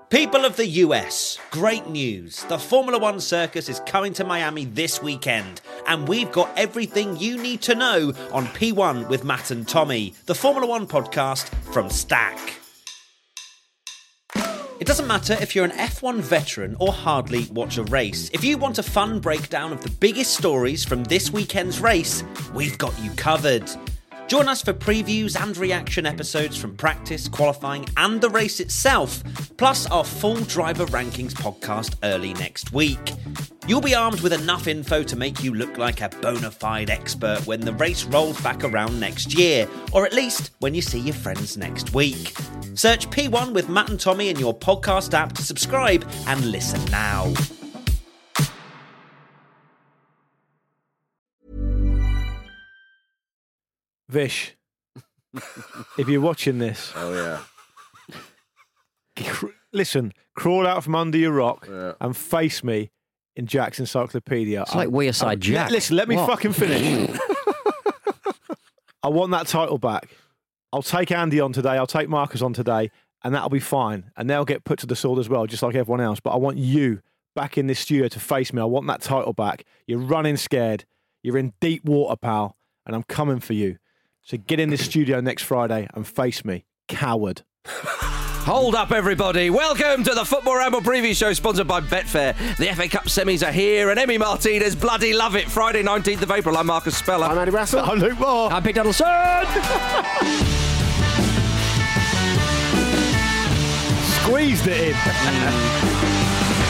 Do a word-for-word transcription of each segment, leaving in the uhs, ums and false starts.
People of the U S, great news. The Formula One circus is coming to Miami this weekend, and we've got everything you need to know on P one with Matt and Tommy, the Formula One podcast from Stack. It doesn't matter if you're an F one veteran or hardly watch a race. If you want a fun breakdown of the biggest stories from this weekend's race, we've got you covered. Join us for previews and reaction episodes from practice, qualifying and the race itself, plus our full driver rankings podcast early next week. You'll be armed with enough info to make you look like a bona fide expert when the race rolls back around next year, or at least when you see your friends next week. Search P one with Matt and Tommy in your podcast app to subscribe and listen now. Vish, if you're watching this, oh yeah, cr- listen, crawl out from under your rock yeah. and face me in Jack's encyclopedia. It's like We Aside Jack. Listen, let me What? fucking finish. I want that title back. I'll take Andy on today. I'll take Marcus on today, and that'll be fine. And they'll get put to the sword as well, just like everyone else. But I want you back in this studio to face me. I want that title back. You're running scared. You're in deep water, pal, and I'm coming for you. So get in this studio next Friday and face me, coward. Hold up, everybody. Welcome to the Football Ramble preview show sponsored by Betfair. The F A Cup semis are here and Emmy Martinez bloody love it. Friday nineteenth of April. I'm Marcus Speller. I'm Andy Russell. I'm Luke Moore. I'm Pete Donaldson. Squeezed it in.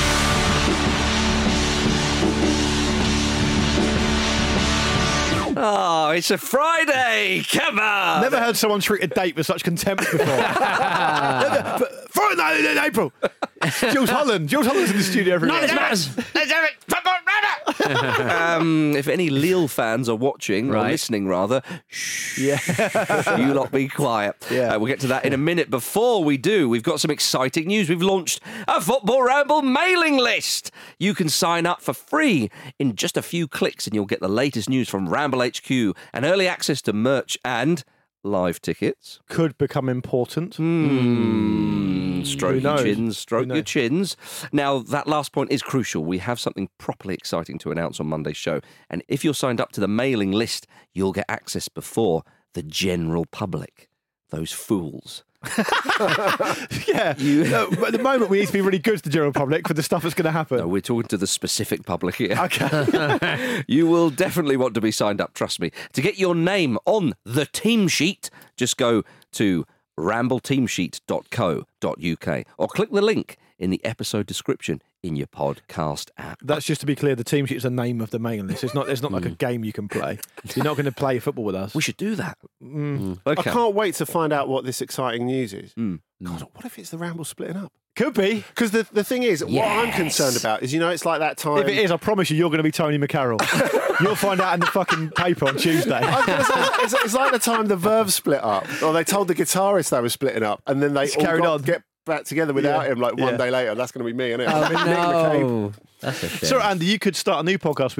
Oh, it's a Friday. Come on. Never heard someone treat a date with such contempt before. Never, Friday night in April. Jules Holland. Jules Holland's in the studio every Not week. as matters. Let's have it. Football Ramble. um, if any Lille fans are watching, or Right. listening rather, shh, Yeah. you lot be quiet. Yeah. Uh, we'll get to that in a minute. Before we do, we've got some exciting news. We've launched a Football Ramble mailing list. You can sign up for free in just a few clicks and you'll get the latest news from Ramble H Q and early access to merch and live tickets. Could become important. Mm, stroke Who your knows? chins, stroke Who your knows? chins. Now, that last point is crucial. We have something properly exciting to announce on Monday's show. And if you're signed up to the mailing list, you'll get access before the general public. Those fools. Yeah. No, but at the moment, we need to be really good to the general public for the stuff that's going to happen. No, we're talking to the specific public here. Okay. You will definitely want to be signed up, trust me. To get your name on the team sheet, just go to ramble team sheet dot co dot uk or click the link in the episode description in your podcast app. That's just to be clear, the team sheet is the name of the mailing list. It's not, it's not like a game you can play. You're not going to play football with us. We should do that. Mm. I Okay. can't wait to find out what this exciting news is. Mm. God, what if it's the Ramble splitting up? Could be. Because the, the thing is, what I'm concerned about is, you know, it's like that time... If it is, I promise you, you're going to be Tony McCarroll. You'll find out in the fucking paper on Tuesday. I was gonna say, it's, it's like the time the Verve split up, or they told the guitarist they were splitting up, and then they It's all carried got on. to get back together without Yeah. him, like one Yeah. day later. That's going to be me, isn't it? Oh, Nick McCabe. no. That's a shame. So, Andy, you could start a new podcast with...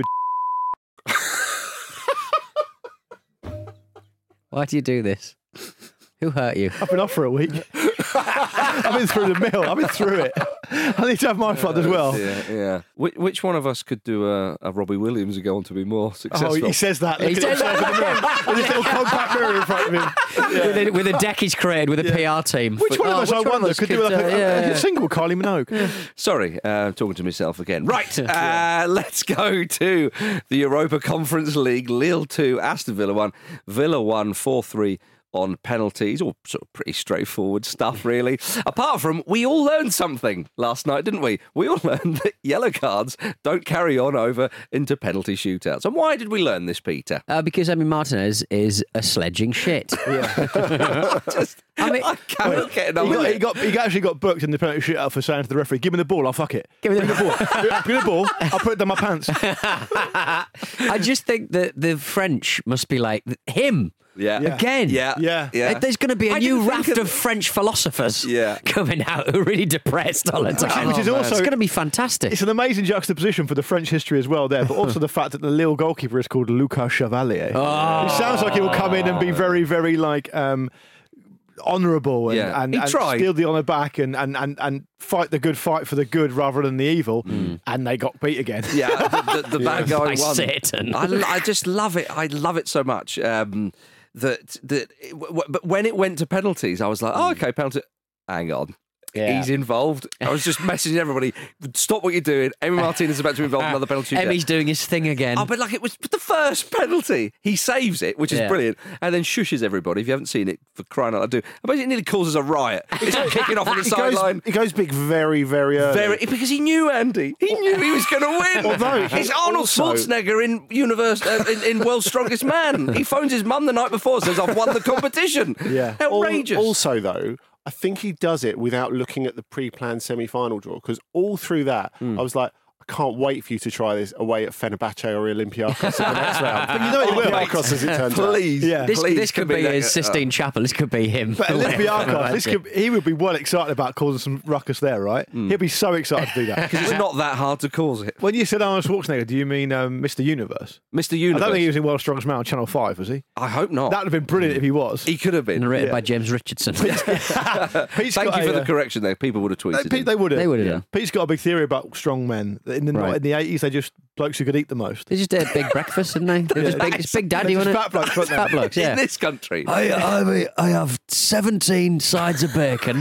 Why do you do this? Who hurt you? I've been off for a week. I've been through the mill. I've been through it. I need to have my fun as well. Yeah, yeah. Which, which one of us could do a, a Robbie Williams and go on to be more Oh, successful? he says that. Look He at says himself in the mirror. With this little compact mirror in front of him. With, a, with a deck he's created with a Yeah. P R team. Which one Oh, of us, I which one wonder, us could do like uh, a, yeah, a yeah. single Kylie Minogue? Sorry, uh, talking to myself again. Right, uh, let's go to the Europa Conference League. Lille two, Aston Villa one. Villa won four three on penalties. All sort of pretty straightforward stuff, really. Apart from, we all learned something last night, didn't we? We all learned that yellow cards don't carry on over into penalty shootouts. And why did we learn this, Peter? Uh, because Emi Martinez is a sledging shit. Yeah. Just, I mean, I cannot get He enough of got, he, it. got, he actually got booked in the penalty shootout for saying to the referee, give me the ball, I'll fuck it. Give me the ball. Give me the ball, I'll put it down my pants. I just think that the French must be like, him. Yeah. Yeah. Again. Yeah. Yeah. Yeah. There's going to be a I new didn't raft think of, of- French philosophers Yeah. coming out who are really depressed all the time. Which is Oh, also... It's going to be fantastic. It's an amazing juxtaposition for the French history as well there, but also the fact that the Lille goalkeeper is called Lucas Chevalier. Oh. It sounds like he will come in and be very, very like... Um, honourable and, Yeah. and, He and tried. steal the honour back and, and, and, and fight the good fight for the good rather than the evil, and they got beat again. Yeah, the, the, the bad guy By won. Satan. I, I just love it. I love it so much. Um, that that, it- w- w- but when it went to penalties, I was like, oh, okay, penalty. Hang on. Yeah. He's involved. I was just messaging everybody, stop what you're doing. Emi Martinez is about to be involved in another penalty. shootout. Emmy's doing his thing again. Oh, but like it was the first penalty. He saves it, which is Yeah. brilliant, and then shushes everybody. If you haven't seen it, for crying out loud, do. I bet it nearly causes a riot. It's kicking off on the He goes, sideline. he goes big very, very early. Very, because he knew Andy. He knew he was going to win. Although he it's Arnold also- Schwarzenegger in universe uh, in, in World's Strongest Man. He phones his mum the night before, says I've won the competition. Yeah. Al- Outrageous. Also, though, I think he does it without looking at the pre-planned semi-final draw, because all through that, Hmm. I was like, I can't wait for you to try this away at Fenerbahce or Olympiacos in the next round. But you know it will. Olympiacos, as it turns out. Please, Yeah. this, please, this could could be that- his Sistine Chapel. This could be him. But Olympiacos, this could, he would be well excited about causing some ruckus there, right? He'd be so excited to do that. Because it's not that hard to cause it. When you said Arnold Schwarzenegger, do you mean um, Mister Universe? Mister Universe. I don't think he was in World's Strongest Man on Channel five, was he? I hope not. That would have been brilliant if he was. he could have been. Narrated Yeah. by James Richardson. Pete's Thank got you for a, the uh, correction there. People would have tweeted Pete, it. they would have. They would have Yeah. done. Pete's got a big theory about strong men. In the Right. in the eighties, they just blokes who could eat the most. They just did a big breakfast, didn't they? They were just big, it's Big Daddy, They're just wasn't it? fat blokes, weren't they? Fat blokes, In yeah. this country. I, I, I have seventeen sides of bacon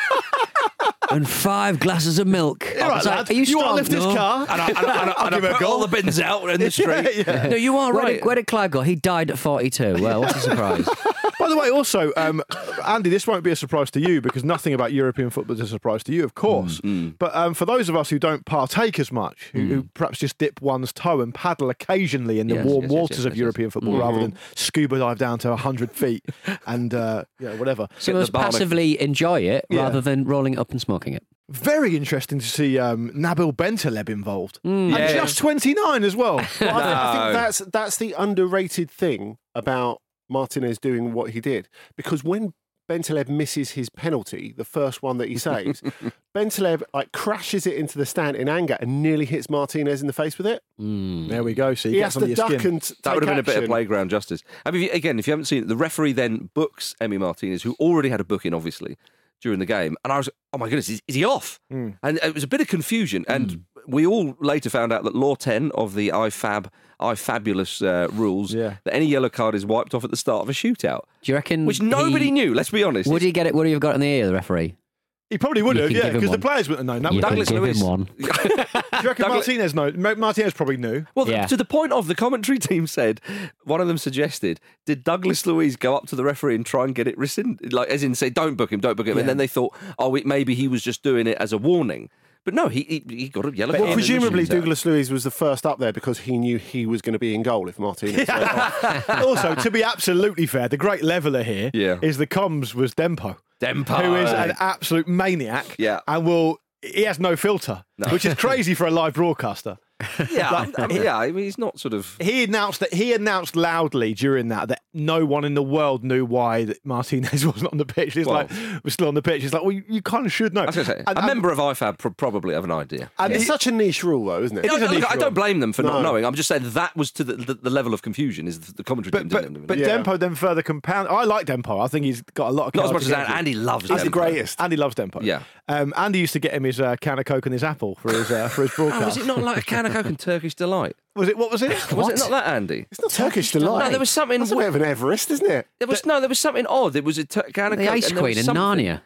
and five glasses of milk. All right, It's like, lad, are you you want to strong? lift this No. car? And I, and I, and I, and I give it a put go. all the bins out in the street. Yeah. No, you are Where right. did, where did Clive go? He died at forty-two. Well, what's a surprise? By the way, also, um, Andy, this won't be a surprise to you because nothing about European football is a surprise to you, of course. But um, for those of us who don't partake as much, who, who perhaps just dip one's toe and paddle occasionally in the Yes, warm yes, yes, waters yes, of yes, European football rather than scuba dive down to one hundred feet and uh, you know, whatever. So the most barnacle. passively enjoy it Yeah. rather than rolling it up and smoking it. Very interesting to see um, Nabil Bentaleb involved. Mm. And Yeah. just twenty-nine as well. Well, I, think, I No. think that's that's the underrated thing about Martinez doing what he did, because when Bentaleb misses his penalty, the first one that he saves, Bentaleb like crashes it into the stand in anger and nearly hits Martinez in the face with it. There we go. So you He get has some of to your duck skin. and t- That would take have been a bit of action. playground justice. I mean, if you- again, if you haven't seen it, the referee then books Emi Martinez, who already had a booking, obviously, during the game. And I was, oh my goodness, is, is he off? Hmm. And it was a bit of confusion. And we all later found out that Law ten of the I F A B, I Fabulous uh, rules, Yeah. that any yellow card is wiped off at the start of a shootout, Do you reckon? which nobody he, knew, let's be honest. Would he get it? Would he have got it in the ear, the referee? He probably would You have, can yeah, give him because the one. players wouldn't have known. That You would can Douglas give Lewis. him one. Do you reckon Douglas- Martinez know? Ma- Martinez probably knew. Well, Yeah. to the point of the commentary team said, one of them suggested, did Douglas Luiz go up to the referee and try and get it rescinded? Like, as in say, don't book him, don't book him. Yeah. And then they thought, oh, it, maybe he was just doing it as a warning. But no, he he, he got a yellow But card. Well, in the presumably shootout. Douglas Luiz was the first up there because he knew he was going to be in goal if Martinez went off. Also, to be absolutely fair, the great leveller here is Yeah. the comms was Dempo, Dempo. who is an absolute maniac. Yeah. And will he has no filter, which is crazy for a live broadcaster. Yeah, I mean, yeah, I mean, he's not sort of... He announced that he announced loudly during that that no one in the world knew why that Martinez wasn't on the pitch. He's Well- like, was still on the pitch. He's like, well, you, you kind of should know. I was going to say, And- a and- member of I F A B pro- probably have an idea. and It's he- such a niche rule, though, isn't it? It is a Look, niche I rule. don't blame them for not No. knowing. I'm just saying that was to the, the, the level of confusion is the, the commentary but team but, didn't know. but Yeah. Dempo then further compound. I like Dempo. I think he's got a lot of Not as cards much as against that. him. Andy loves He's Dempo. the greatest. Andy loves Dempo. Yeah. Um, Andy used to get him his uh, can of Coke and his apple for his uh, for his Oh, broadcast. was it not like a can of Coke and Turkish Delight? Was it? What was it? Was it not that, Andy? It's not Turkish delight. No, there was something... That's a bit of an Everest, isn't it? There was no, there was something odd. There was a t- can of The Coke Ice and there was Queen in something- Narnia.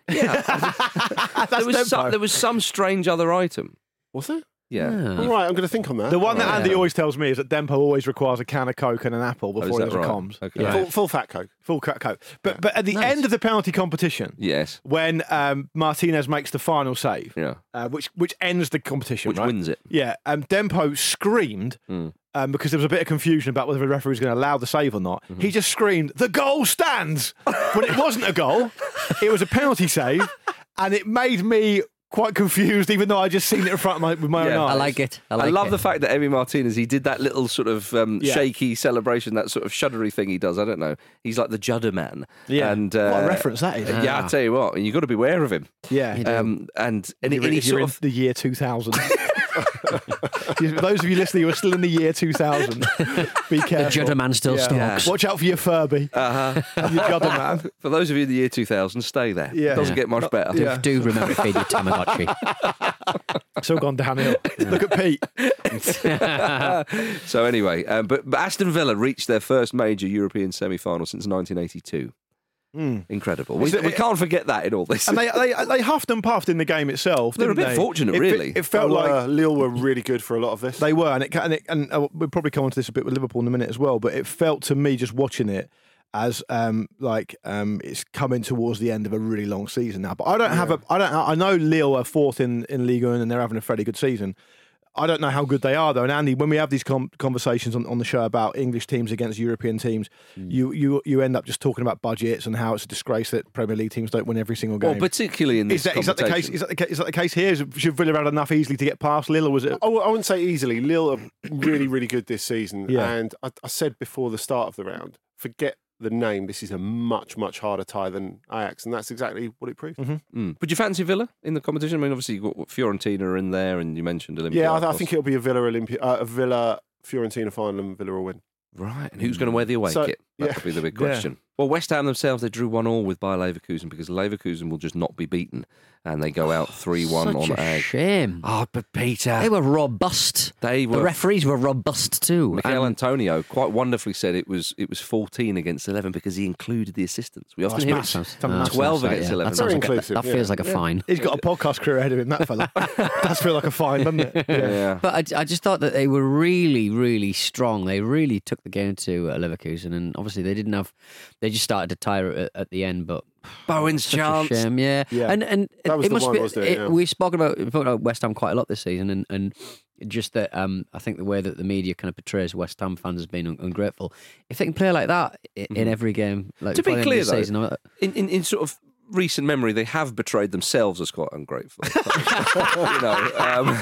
Yeah, there was Dempo. some, there was some strange other item. Was it? Yeah, All right, I'm going to think on that. The one that Yeah. Andy always tells me is that Dempo always requires a can of Coke and an apple Oh, is before he that does a right? comms. Okay. Yeah. full, full fat Coke. Full cut Coke. But but at the end of the penalty competition, Yes. when um, Martinez makes the final save, Yeah. uh, which which ends the competition, Which right? wins it. Yeah, um, Dempo screamed Mm. um, because there was a bit of confusion about whether the referee was going to allow the save or not. Mm-hmm. He just screamed, "The goal stands!" when it wasn't a goal. It was a penalty save, and it made me quite confused, even though I just seen it in front of my with my Yeah. own eyes. I like it. I, I, like love it. the fact that Emi Martinez, he did that little sort of um, Yeah. shaky celebration, that sort of shuddery thing he does. I don't know. He's like the Judder man. Yeah. And, uh, What a reference that is. Yeah, I tell you what, you've got to beware of him. Yeah, Um, and and, If he, you're, and he if you're sort in of the year two thousand. Those of you listening who are still in the year two thousand, be careful. The Judder Man still Yeah. stalks. Watch out for your Furby. Uh-huh. And your Judder Man. For those of you in the year two thousand, stay there. Yeah. Doesn't Yeah. get much better. Yeah. Do remember to feed your Tamagotchi. It's all gone downhill. Look at Pete. So anyway, um, but, but Aston Villa reached their first major European semi-final since nineteen eighty-two. Mm. Incredible. We, Is it- we can't forget that in all this. And they, they they huffed and puffed in the game itself. They were a didn't bit they? fortunate, It- really. It, felt Well, like uh, Lille were really good for a lot of this. they were, and it, and, it, and uh, we'll probably come on to this a bit with Liverpool in a minute as well. But it felt to me, just watching it, as um, like um, it's coming towards the end of a really long season now. But I don't have a, I don't, I know Lille are fourth in in Ligue one and they're having a fairly good season. I don't know how good they are though. And Andy, when we have these com- conversations on, on the show about English teams against European teams, Mm. you you you end up just talking about budgets and how it's a disgrace that Premier League teams don't win every single game. well, particularly in this Is that, is that the case? competition. Is that the case? Is that the case here? Is, should Villa have had enough easily to get past Lille, or was it? I, w- I wouldn't say easily. Lille are really, really good this season. Yeah. And I, I said before the start of the round, forget the name. This is a much, much harder tie than Ajax. And that's exactly what it proved. Mm. Would you fancy Villa in the competition? I mean, obviously you've got Fiorentina are in there, and you mentioned Olympiacos. Yeah, I, I think it'll be a Villa Olympia, uh, a Villa Fiorentina final, and Villa will win. Right, and who's going to wear the away So- kit? That yeah. could be the big Yeah. question. Well, West Ham themselves, they drew one all with Bayer Leverkusen because Leverkusen will just not be beaten, and they go out three one Such on a Ag. shame. Oh, but Peter, They were robust. they The were. referees were robust too. Mikel And Antonio quite wonderfully said it was it was fourteen against eleven because he included the assistants. We often that's hear massive. it. Sounds- Oh, massive. twelve sounds against yeah. eleven. That, sounds Very like a, inclusive, that yeah. feels like a fine. He's got a podcast career ahead of him, that fella. Does feel like a fine, doesn't it? Yeah. But I, I just thought that they were really, really strong. They really took the game to uh, Leverkusen, and obviously they didn't have. They just started to tire at, at the end, but Bowen's such chance. a shame. Yeah, Yeah. and and That was it the must one, be. wasn't it? Yeah. We've spoken about, we've spoken about West Ham quite a lot this season, and and just that um, I think the way that the media kind of portrays West Ham fans as being un- ungrateful. If they can play like that in, in every game, like To be by the end of clear, the though, season, I- in, in, in sort of recent memory, they have betrayed themselves as quite ungrateful. you know, um,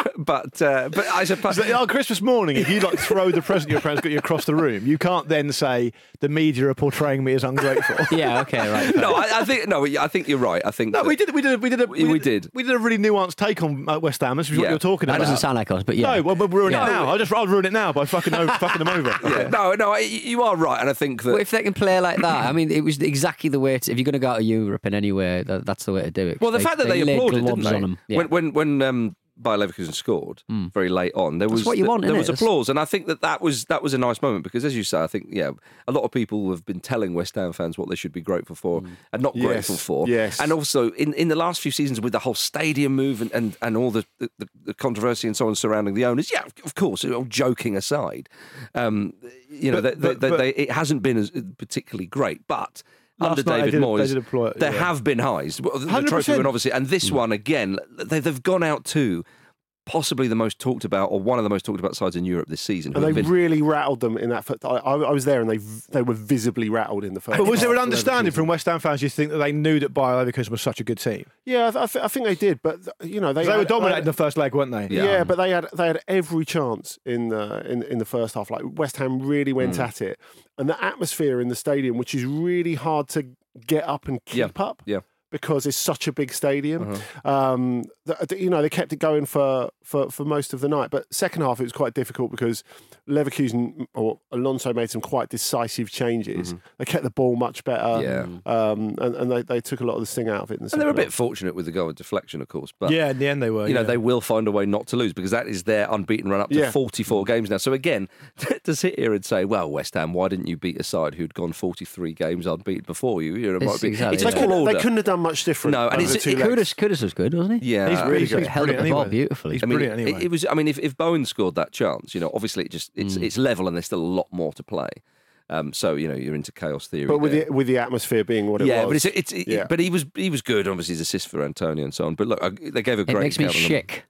but uh, but I suppose. It's like, on Christmas morning, if you like throw the present your parents got you across the room, you can't then say the media are portraying me as ungrateful. yeah, okay, right. No, I, I think no. I think you're right. I think No, that- we did. We did. We did. A, We- we did. We did a really nuanced take on uh, West Ham. This is what Yeah. you're talking That about. doesn't sound like us, but yeah. No, well, we'll ruin Yeah. it now. I'll just I'll ruin it now by fucking o- fucking them over. Yeah, no, no. I- You are right, and I think that. Well, if they can play like that, I mean, it was exactly the way. To, if you're going to go out of Europe in anywhere, that, that's the way to do it. Well, the fact that they, laid applauded, globs didn't they? on them. Yeah. When when when um, Bayer Leverkusen scored very late on, there was what you want, there innit? was That's- applause, and I think that that was that was a nice moment because, as you say, I think yeah, a lot of people have been telling West Ham fans what they should be grateful for and not Yes, grateful for. yes. And also in, in the last few seasons with the whole stadium move and, and, and all the, the, the controversy and so on surrounding the owners, yeah, of course, all joking aside, um, you know, But- they, but- they, but- they, it hasn't been as particularly great, but. Last Under night they David did- they Moyes, did employ it, there yeah. have been highs. Well, The one hundred trophy percent. win, obviously, and this one again, they, they've gone out to possibly the most talked about, or one of the most talked about sides in Europe this season. And who they have been- really rattled them in that. First, I, I I was there, and they v- they were visibly rattled in the first. But was there an half. understanding from West Ham fans? You think that they knew that Bayer Leverkusen was such a good team? Yeah, I, th- I, th- I think they did, but you know they They were had- dominating they the first leg, weren't they? Yeah. Yeah. but they had they had every chance in the in in the first half. Like West Ham really went Mm. at it, and the atmosphere in the stadium, which is really hard to get up and keep Yeah, up. yeah. Because it's such a big stadium, Uh-huh. um, th- th- you know they kept it going for, for, for most of the night. But second half it was quite difficult because Leverkusen or Alonso made some quite decisive changes. They kept the ball much better, Yeah. um, and, and they, they took a lot of the sting out of it. In the And they're a second bit half. fortunate with the goal of deflection, of course. But Yeah, in the end they were. you know, yeah. they will find a way not to lose because that is their unbeaten run up to Yeah. forty-four games now. So again, to sit here and say, well, West Ham, why didn't you beat a side who'd gone forty-three games unbeaten before you? You know, it It's might be, exactly it's that. a They, tall couldn't, order. they couldn't have done much different. No, and over it's- the two it legs. Kudus, Kudus was good, wasn't he? Yeah. He's really He good. held up the Brilliant ball anyway. beautifully. He's I mean, brilliant it, anyway. it was. I mean, if, if Bowen scored that chance, you know, obviously it just it's Mm. it's level and there's still a lot more to play. Um, so you know, you're into chaos theory. But with there. the with the atmosphere being what it yeah, was, but it's, it's it, Yeah. but he was he was good. Obviously, his assist for Antonio and so on. But look, I, they gave a It great. makes me account on them. sick.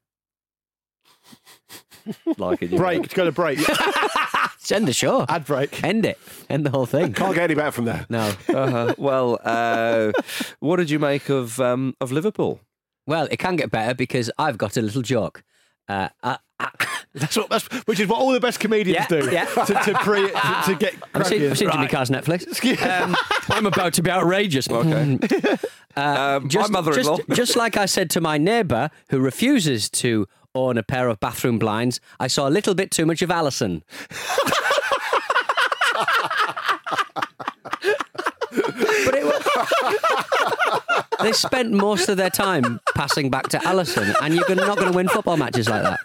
Like it, break. Go to break. End the show. Ad break. End it. End the whole thing. can't get any better from there. No. uh-huh. Well, uh, what did you make of um, of Liverpool? Well, it can get better because I've got a little joke. Uh, uh, uh, That's what. That's which is what all the best comedians Yeah, do. yeah. To, to pre to, to get I've seen, cracking. I've seen Jimmy Carr's Netflix. Um, I'm about to be outrageous. Okay. Uh, Um, just, my mother-in-law. Just, just like I said to my neighbour who refuses to own a pair of bathroom blinds, I saw a little bit too much of Alisson. But it was, they spent most of their time passing back to Alisson, and you're not going to win football matches like that.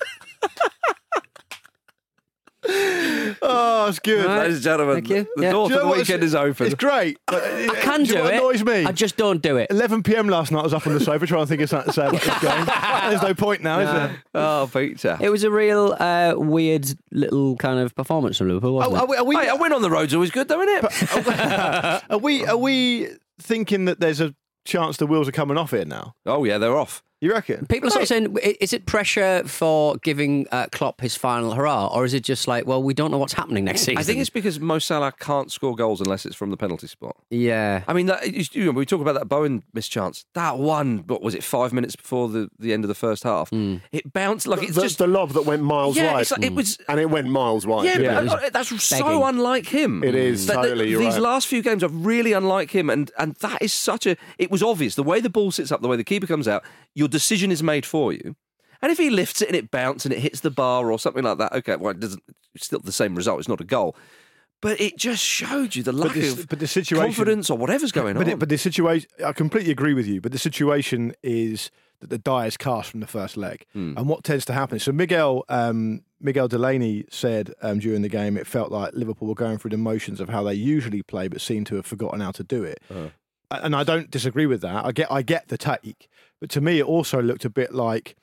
Oh, it's good. Right. Ladies and gentlemen, Thank you. the Yeah. door Do you for know the what? weekend It's- is open. It's great. But I can do, you do know what it. annoys me? I just don't do it. eleven p.m. last night, I was up on the sofa trying to think of something to say about this game. There's no point now, is there? Oh, Peter. It was a real uh, weird little kind of performance from Liverpool, wasn't Oh, are we, are we, Hey, a win on the road's always good, though, isn't it? are we are we thinking that there's a chance the wheels are coming off here now? Oh, yeah, they're off. You reckon? People are sort of saying, i- is it pressure for giving uh, Klopp his final hurrah, or is it just like, well, we don't know what's happening next season? I think it's because Mo Salah can't score goals unless it's from the penalty spot. yeah. I mean, that, you know, we talk about that Bowen mischance. That one, what was it, five minutes before the, the end of the first half? Mm. It bounced like The, it's the, just the lob that went miles yeah. wide. It's like, It was. and it went miles wide. Yeah, Yeah, but, it was uh, that's so begging. unlike him. It is, That- that- totally, you're These right. last few games are really unlike him, and and that is such a. It was obvious the way the ball sits up, the way the keeper comes out. Your decision is made for you, and if he lifts it and it bounces and it hits the bar or something like that, okay, well, it doesn't. It's still the same result. It's not a goal, but it just showed you the lack this- of but the situation- confidence or whatever's going But, on. it, but the situation, I completely agree with you, but the situation is that the die is cast from the first leg. Hmm. And what tends to happen, so Miguel um, Miguel Delaney said um, during the game it felt like Liverpool were going through the motions of how they usually play but seemed to have forgotten how to do it. Uh-huh. And I don't disagree with that. I get I get the take. But to me, it also looked a bit like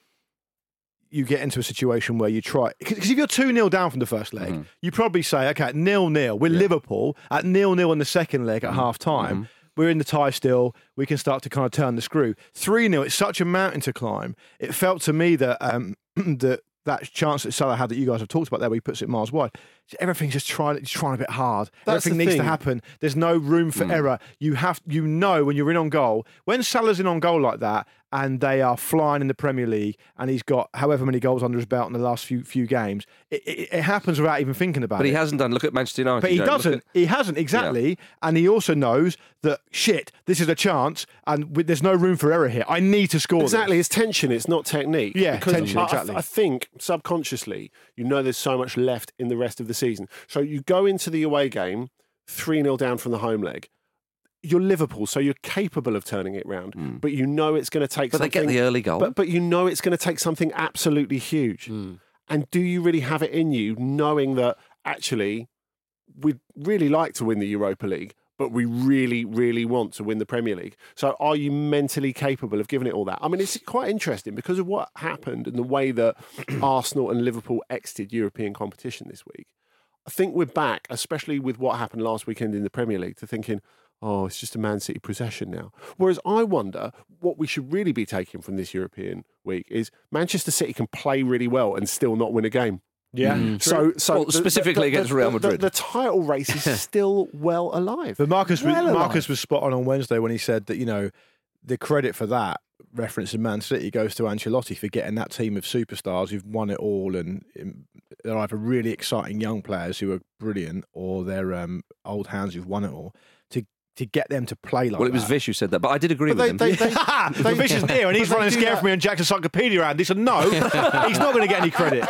you get into a situation where you try, because if you're two nil down from the first leg, Mm-hmm. you probably say, okay, nil nil. We're Liverpool at nil nil in the second leg at Mm-hmm. half time. We're in the tie still. We can start to kind of turn the screw. three nil, it's such a mountain to climb. It felt to me that um, that that chance that Salah had that you guys have talked about there, where he puts it miles wide, everything's just trying, it's trying a bit hard. That's Everything the needs to thing. happen. There's no room for error. You have, you know, when you're in on goal, when Salah's in on goal like that, and they are flying in the Premier League, and he's got however many goals under his belt in the last few few games, it, it, it happens without even thinking about but it. he hasn't done. Look at Manchester United. But he Joe. Look doesn't. at- He hasn't exactly, and he also knows that shit. This is a chance, and with, there's no room for error here. I need to score. this. Exactly, it's tension. It's not technique. Yeah, because tension, I, I- exactly. I think subconsciously, you know, there's so much left in the rest of the season. So you go into the away game three nil down from the home leg. You're Liverpool, so you're capable of turning it round, but you know it's going to take. But they something, get the early goal. But but you know it's going to take something absolutely huge. And do you really have it in you, knowing that actually we'd really like to win the Europa League, but we really, really want to win the Premier League? So are you mentally capable of giving it all that? I mean, it's quite interesting because of what happened and the way that Arsenal and Liverpool exited European competition this week. I think we're back, especially with what happened last weekend in the Premier League, to thinking, oh, it's just a Man City possession now. Whereas I wonder what we should really be taking from this European week is Manchester City can play really well and still not win a game. Yeah. So, so Well, specifically against Real the- Madrid. the, title race is still well alive. But Marcus, was, Well alive. Marcus was spot on on Wednesday when he said that, you know, the credit for that, referencing Man City, goes to Ancelotti for getting that team of superstars who've won it all, and um, they're either really exciting young players who are brilliant, or they're um, old hands who've won it all, to to get them to play like well, it was that. Vish who said that, but I did agree But with they, him. they, they, the they- Vish is near, and he's but they running do scared that- for me and Jack's encyclopedia around. He said, no, he's not going to get any credit.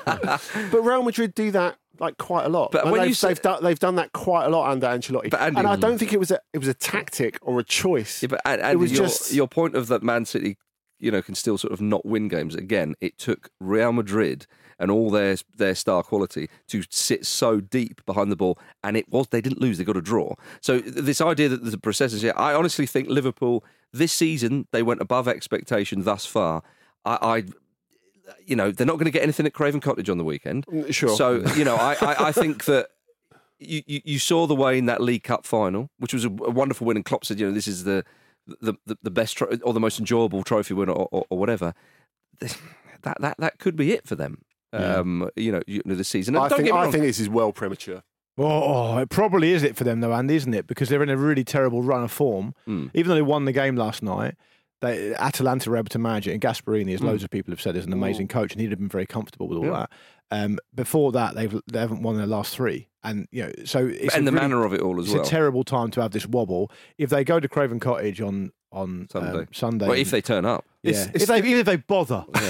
But Real Madrid do that like quite a lot. But And when they've, you say- they've, done, they've done that quite a lot under Ancelotti. But Andy- and I don't think it was a it was a tactic or a choice. Yeah, but and, it and was your, just your point of that Man City, you know, can still sort of not win games. Again, it took Real Madrid and all their their star quality to sit so deep behind the ball, and it was they didn't lose; they got a draw. So this idea that the process is here, I honestly think Liverpool this season they went above expectation thus far. I. I you know, they're not going to get anything at Craven Cottage on the weekend. Sure. So, you know, I, I, I think that you, you, you saw the way in that League Cup final, which was a, a wonderful win, and Klopp said, you know, this is the the, the, the best tro- or the most enjoyable trophy win or, or, or whatever. That that that could be it for them. Um, you know, you know, this season. And I don't think get me I wrong. think this is well premature. Oh, it probably is it for them though, Andy, isn't it? Because they're in a really terrible run of form. Mm. Even though they won the game last night, they, Atalanta were able to manage it. And Gasperini, as Mm. loads of people have said, is an amazing coach, and he'd have been very comfortable with all that. Um, before that, they've they haven't won their last three, and you know, so it's and a the really- manner of it all as It's well. a terrible time to have this wobble. If they go to Craven Cottage on on Sunday. um, Sunday, Well, if they turn up. yeah, It's- it's if they even if they bother, Yeah.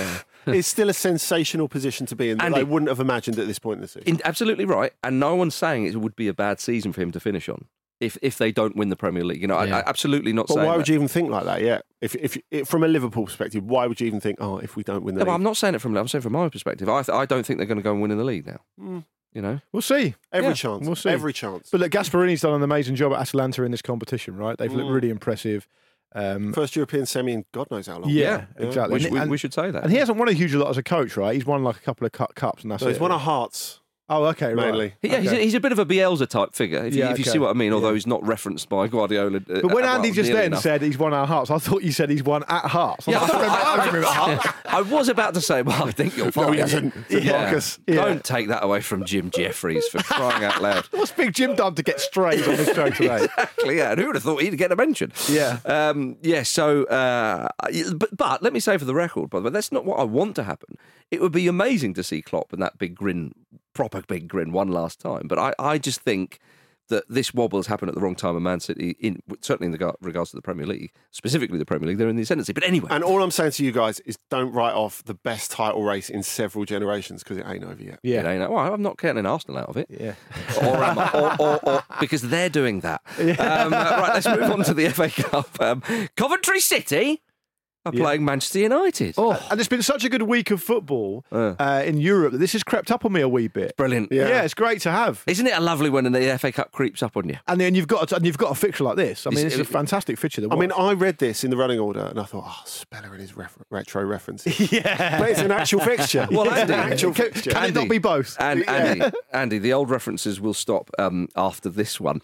it's still a sensational position to be in that Andy- they wouldn't have imagined at this point in the season. In, absolutely right, and no one's saying it would be a bad season for him to finish on if if they don't win the Premier League. You know, Yeah. I, I absolutely not But saying why that. would you even think like that? Yeah, if if if from a Liverpool perspective, why would you even think, oh, if we don't win the No, but league, I'm not saying it from. I'm saying from my perspective. I th- I don't think they're going to go and win in the league now. Mm. You know, We'll see. every yeah, chance, we'll see. every chance. But look, Gasparini's done an amazing job at Atalanta in this competition, right? They've looked Mm. really impressive. Um, First European semi in God knows how long. yeah, Yeah. exactly. we, sh- And- we, and, we should say that. and he hasn't won a huge lot as a coach, right? He's won like a couple of cu- cups, and that's So it. he's one of Hearts. Oh, okay, right. Mainly. Yeah, he's, a, Okay. he's a bit of a Bielsa type figure, if you, Yeah, if you okay. see what I mean, although Yeah. he's not referenced by Guardiola. uh, But when uh, Andy well, just nearly then enough. said he's won our hearts, I thought you said he's won at Hearts. Yeah, I, remember, I remember Hearts. I was about to say, well, I think you'll No, find. he hasn't. Yeah. Marcus. Yeah. Don't take that away from Jim Jeffries for crying out loud. What's Big Jim done to get strays on this show today? Exactly, yeah. And who would have thought he'd get a mention? Yeah. Um, yeah, so, uh, but, but let me say for the record, by the way, that's not what I want to happen. It would be amazing to see Klopp and that big grin, proper big grin, one last time. But I, I just think that this wobble has happened at the wrong time, and Man City, in, certainly in the gar- regards to the Premier League, specifically the Premier League, they're in the ascendancy. But anyway. And all I'm saying to you guys is don't write off the best title race in several generations because it ain't over yet. You Yeah. know, well, I'm not getting an Arsenal out of it. Yeah. or, am I? or, or, or because they're doing that. Um, uh, right, let's move on to the F A Cup. Um, Coventry City are Yeah. playing Manchester United. Oh, and it's been such a good week of football Uh. uh, in Europe that this has crept up on me a wee bit. Brilliant. Yeah. Yeah. it's great to have. Isn't it a lovely when the F A Cup creeps up on you? And then you've got a, and you've got a fixture like this. I mean, Is- it's a fantastic fixture. To I mean, watch. I read this in the running order and I thought, oh, Speller and his ref- retro references. yeah. But it's an actual fixture. Well, it's an Andy- actual Can, fixture. can it not Andy. be both? And Yeah. Andy, Andy, the old references will stop um, after this one.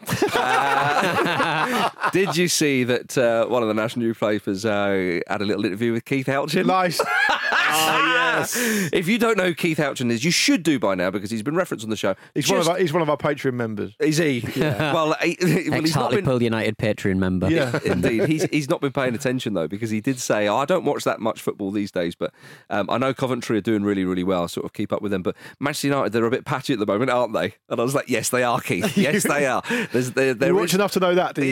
Uh, did you see that uh, one of the national newspapers uh, had a little interview with Keith Houchin? Nice. Oh, yes. If you don't know who Keith Houchin is, you should do by now because he's been referenced on the show. He's one of Just- our, he's one of our Patreon members. Is he? Well, he, well he's not been. Ex-Hartlepool United Patreon member. Yeah. Indeed, he's he's not been paying attention though because he did say, oh, "I don't watch that much football these days, but um, I know Coventry are doing really, really well. I sort of keep up with them, but Manchester United they're a bit patchy at the moment, aren't they?" And I was like, "Yes, they are, Keith. Yes, they are." There's, there, there You is- watch enough to know that, do you?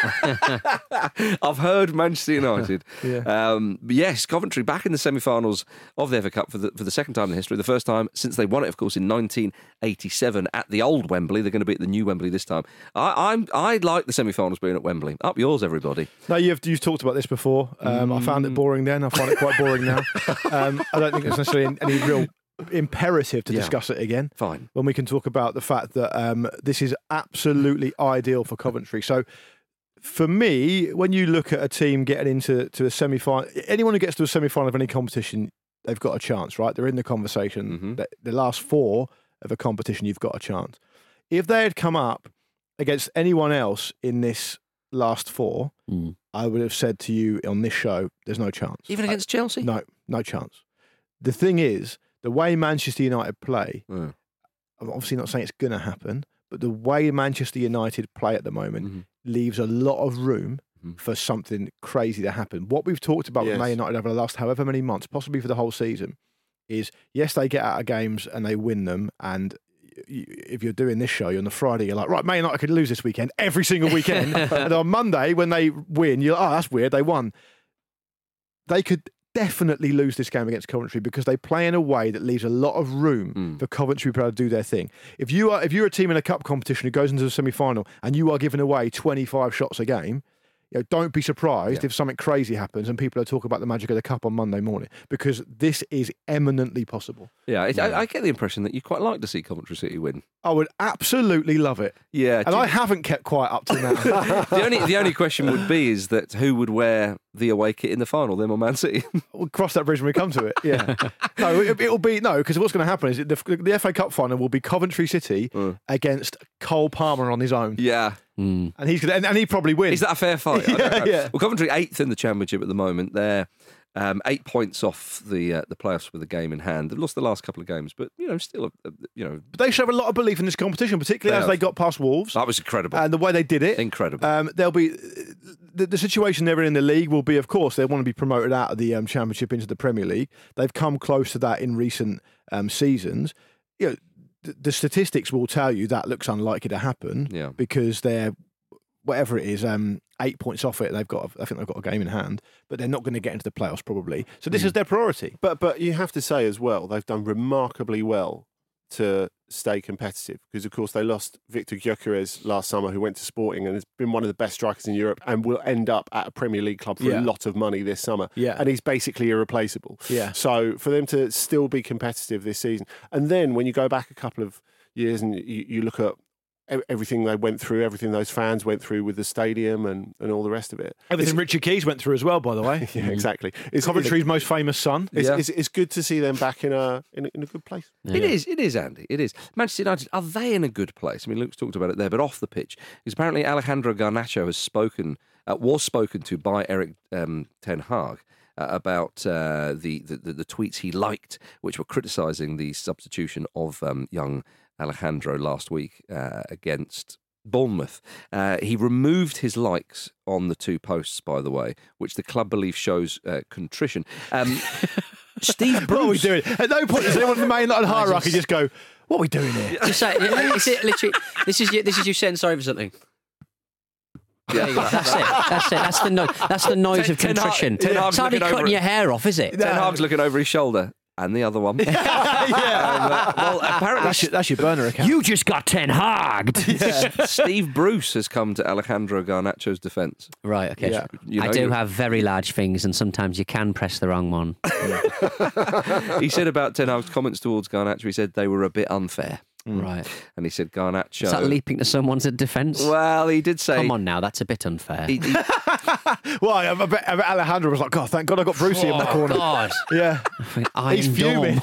Keith? I've heard Manchester United. Yeah. um, but yes, Coventry back in the semi-finals of the F A Cup for the for the second time in history. The first time since they won it, of course, in nineteen eighty-seven at the old Wembley. They're going to be at the new Wembley this time. I, I'm I like the semi-finals being at Wembley. Up yours, everybody. No, you've you've talked about this before. Um, I found it boring then. I find it quite boring now. Um, I don't think there's necessarily any real imperative to Yeah. discuss it again. Fine. When we can talk about the fact that um, this is absolutely ideal for Coventry. So, for me, when you look at a team getting into to a semi-final, anyone who gets to a semi-final of any competition, they've got a chance, right? They're in the conversation. Mhm. The, the last four of a competition, you've got a chance. If they had come up against anyone else in this last four, Mm. I would have said to you on this show, there's no chance. Even against Chelsea. No, no chance. The thing is, the way Manchester United play, Mm. I'm obviously not saying it's going to happen, but the way Manchester United play at the moment Mhm. leaves a lot of room Mhm. for something crazy to happen. What we've talked about Yes. with Man United over the last however many months, possibly for the whole season, is yes, they get out of games and they win them. And y- if you're doing this show, you're on the Friday, you're like, right, Man United could lose this weekend, every single weekend. And on Monday, when they win, you're like, oh, that's weird, they won. They could definitely lose this game against Coventry because they play in a way that leaves a lot of room Mm. for Coventry to be able to do their thing. If you are if you're a team in a cup competition who goes into the semi-final and you are giving away twenty-five shots a game, you know, don't be surprised Yeah. if something crazy happens and people are talking about the magic of the cup on Monday morning because this is eminently possible. Yeah, it, I, I get the impression that you quite like to see Coventry City win. I would absolutely love it, Yeah, and I haven't kept quiet up to now. the only the only question would be is that who would wear the away kit in the final, them or Man City? We'll cross that bridge when we come to it. Yeah, no, it, it'll be no because what's going to happen is the, the F A Cup final will be Coventry City Mm. against Cole Palmer on his own, Yeah, Mm. and he's gonna, and, and he probably wins. is that a fair fight? I don't Yeah, know. yeah. Well, Coventry eighth in the Championship at the moment. They're um, eight points off the uh, the playoffs with a game in hand. They've lost the last couple of games, but you know, still, a, a, you know, But they should have a lot of belief in this competition, particularly They as have. they got past Wolves that was incredible. and the way they did it. incredible. Um, there'll be the, the situation they're in in the league will be, of course, they want to be promoted out of the um, Championship into the Premier League. They've come close to that in recent um, seasons. You know, the, the statistics will tell you that looks unlikely to happen Yeah. because they're whatever it is, um, eight points off it. They've got, I think they've got a game in hand, but they're not going to get into the playoffs probably. So this mm. is their priority. But but you have to say as well, they've done remarkably well to stay competitive because, of course, they lost Victor Gyökeres last summer, who went to Sporting and has been one of the best strikers in Europe and will end up at a Premier League club for yeah. a lot of money this summer. Yeah. And he's basically irreplaceable. Yeah. So for them to still be competitive this season, and then when you go back a couple of years and you, you look at everything they went through, everything those fans went through with the stadium and, and all the rest of it. Everything it's, Richard Keys went through as well, by the way. yeah, exactly. It's Coventry's most famous son. It's, yeah. it's, it's good to see them back in a in a, in a good place. Yeah. It is, it is, Andy. It is. Manchester United, are they in a good place? I mean, Luke's talked about it there, but off the pitch, because apparently Alejandro Garnacho has spoken, uh, was spoken to by Eric um, Ten Hag. Uh, about uh, the, the the tweets he liked, which were criticising the substitution of um, young Alejandro last week uh, against Bournemouth. Uh, he removed his likes on the two posts, by the way, which the club believes shows uh, contrition. Um, Steve Bruce. What are we doing? At no point does anyone in the main line hierarchy just go, what are we doing here? Just say, is it literally, this is you, this is you saying sorry for something. Yeah, that's it. That's it. That's the no- That's the noise Ten, of contrition. Ten Hag, It's hardly cutting your hair off, is it? Ten Hag's looking over his shoulder. And the other one. yeah. Um, uh, well, apparently... That's your, that's your burner account. You just got Ten Hagged. Yeah. Steve Bruce has come to Alejandro Garnacho's defence. Right, okay. Yeah. You know, I do you- have very large fingers and sometimes you can press the wrong one. He said about Ten Hag's comments towards Garnacho, he said they were a bit unfair. Right. And he said Garnacho... Is that leaping to someone's defence? Well, he did say... Come on now, that's a bit unfair. He, he, Well, I, I bet, I bet Alejandro was like, God, thank God I got Brucey in my Oh, corner. God. Yeah. Iron He's fuming.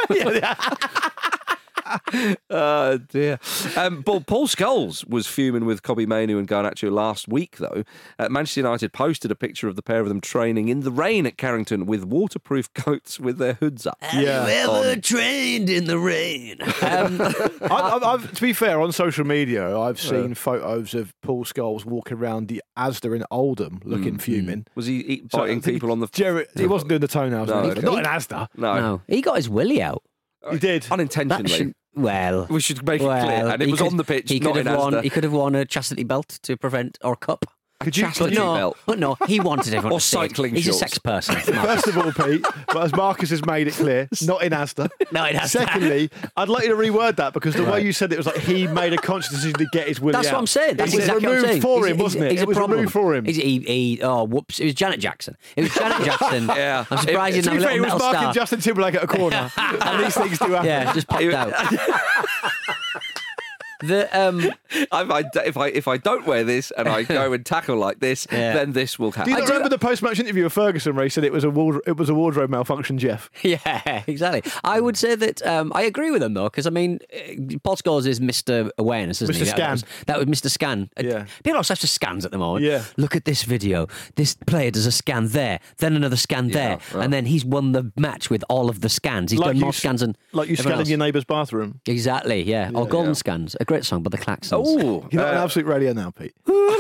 Oh, dear. Um, Paul, Paul Scholes was fuming with Kobbie Mainoo and Garnacho last week, though. Uh, Manchester United posted a picture of the pair of them training in the rain at Carrington with waterproof coats with their hoods up. Yeah. Ever trained in the rain? Um, I, I, I've, to be fair, on social media, I've seen photos of Paul Scholes walking around the Asda in Oldham looking fuming. Was he eat, So, biting people on the... Jerry, he wasn't doing the toenails. No, No, okay. Not in Asda. No, no, he got his willy out. He did. That unintentionally. should, well, We should make well, it clear. And it he was could- on the pitch, He not could in have worn. Asda. He could have worn a chastity belt to prevent or cup. Could you, But Chastity no, belt. but no, he wanted everyone Or to see it. cycling He's shorts. a sex person. First of all, Pete, but as Marcus has made it clear, not in Asda. No, it has. Secondly, I'd like you to reword that because the way you said it was like he made a conscious decision to get his willy That's out. what I'm saying. That's it was exactly what I'm removed saying. for He's- him, he's- wasn't it? he's It a was problem. removed for him. He's, he, he, oh, whoops. It was Janet Jackson. It was Janet Jackson. Yeah. I'm surprised he To didn't be have a fair, he little was metal marking star. Justin Timberlake at a corner, and these things do happen. Yeah, just popped out. The um, if, I, if, I, if I don't wear this and I go and tackle like this, Yeah. then this will Do happen. you not remember the post-match interview of Ferguson where he said it was a ward- it was a wardrobe malfunction, Jeff? yeah, exactly. I would say that um, I agree with him though, because I mean, uh, Paul Scholes is Mister Awareness, isn't Mister he? That- That Scan. was, that was Mister Scan. Uh, Yeah. People are such a scans at the moment. Yeah. Look at this video. This player does a scan there, then another scan there, right. and then he's won the match with all of the scans. He's done you more s- scans than like you everyone scanning else. your neighbour's bathroom. Exactly. Yeah. Or Golden Scans. A great song by the Claxons. Oh, You're not on Absolute Radio now, Pete.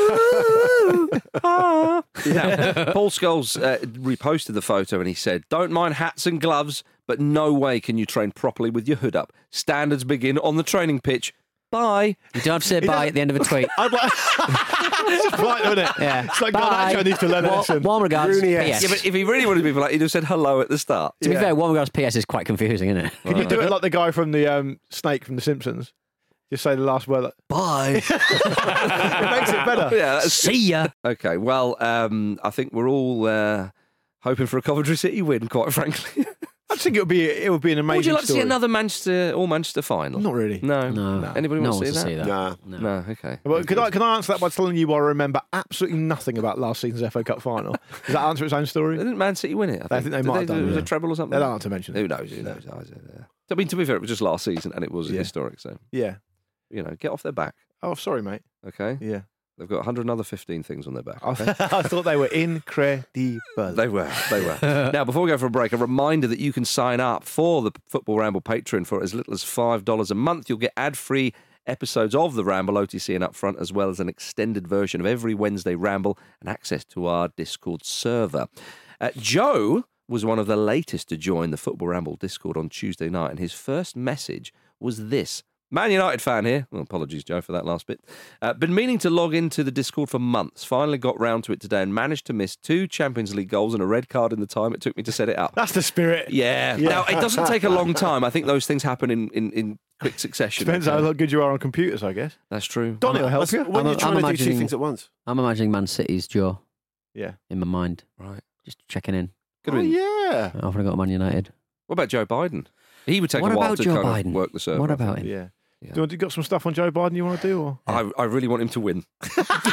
yeah. Paul Scholes uh, reposted the photo and he said, "Don't mind hats and gloves, but no way can you train properly with your hood up. Standards begin on the training pitch. Bye." You don't have to say bye at the end of a tweet. I'd like. It's just polite, isn't it? Yeah. It's like Bye. Garnacho needs to learn a Wa- lesson. Warm regards. Rooney P esque. S. Yeah, but if he really wanted to be polite, he'd have said hello at the start. To be Yeah. fair, warm regards P S is quite confusing, isn't it? Can you do it like the guy from the um, snake from The Simpsons? Just say the last word. Like, Bye. it makes it better. Yeah. That's, See ya. okay. Well, um, I think we're all uh, hoping for a Coventry City win. Quite frankly, I just think it would be it would be an amazing. would you like to story. see another Manchester all Manchester final? Not really. No. No. Anybody no want one to see wants that? to see that. Nah. No. No. Okay. Well, can I can I answer that by telling you I remember absolutely nothing about last season's F A Cup final? Does that answer its own story? Didn't Man City win it? I think they Did might have do- done, It was yeah. a treble or something. They don't have to mention Who it. knows? Who knows? I yeah. I mean, to be fair, it was just last season and it was Yeah. historic. So Yeah. you know, get off their back. Oh, sorry, mate. Okay. Yeah. They've got one hundred another fifteen things on their back. I, Okay? I thought they were incredible. They were, they were. Now, before we go for a break, a reminder that you can sign up for the Football Ramble Patreon for as little as five dollars a month. You'll get ad-free episodes of the Ramble O T C and Upfront, as well as an extended version of every Wednesday Ramble and access to our Discord server. Uh, Joe was one of the latest to join the Football Ramble Discord on Tuesday night, and his first message was this. Man United fan here. Well, apologies, Joe, for that last bit. Uh, been meaning to log into the Discord for months. Finally got round to it today and managed to miss two Champions League goals and a red card in the time it took me to set it up. That's the spirit. Yeah. Yeah. Now, it doesn't take a long time. I think those things happen in, in, in quick succession. Depends how good you are on computers, I guess. That's true. Donny will help you. When I'm- you're trying I'm to do two imagining- things at once. I'm imagining Man City's Joe Yeah. in my mind. Right. Just checking in. Could Oh, have been. yeah. I've already got Man United. What about Joe Biden? He would take What a while about to Joe kind Biden? of work the server. What I think. about him? Yeah. Yeah. Do you, want, you got some stuff on Joe Biden you want to do? Or? I, I really want him to win. I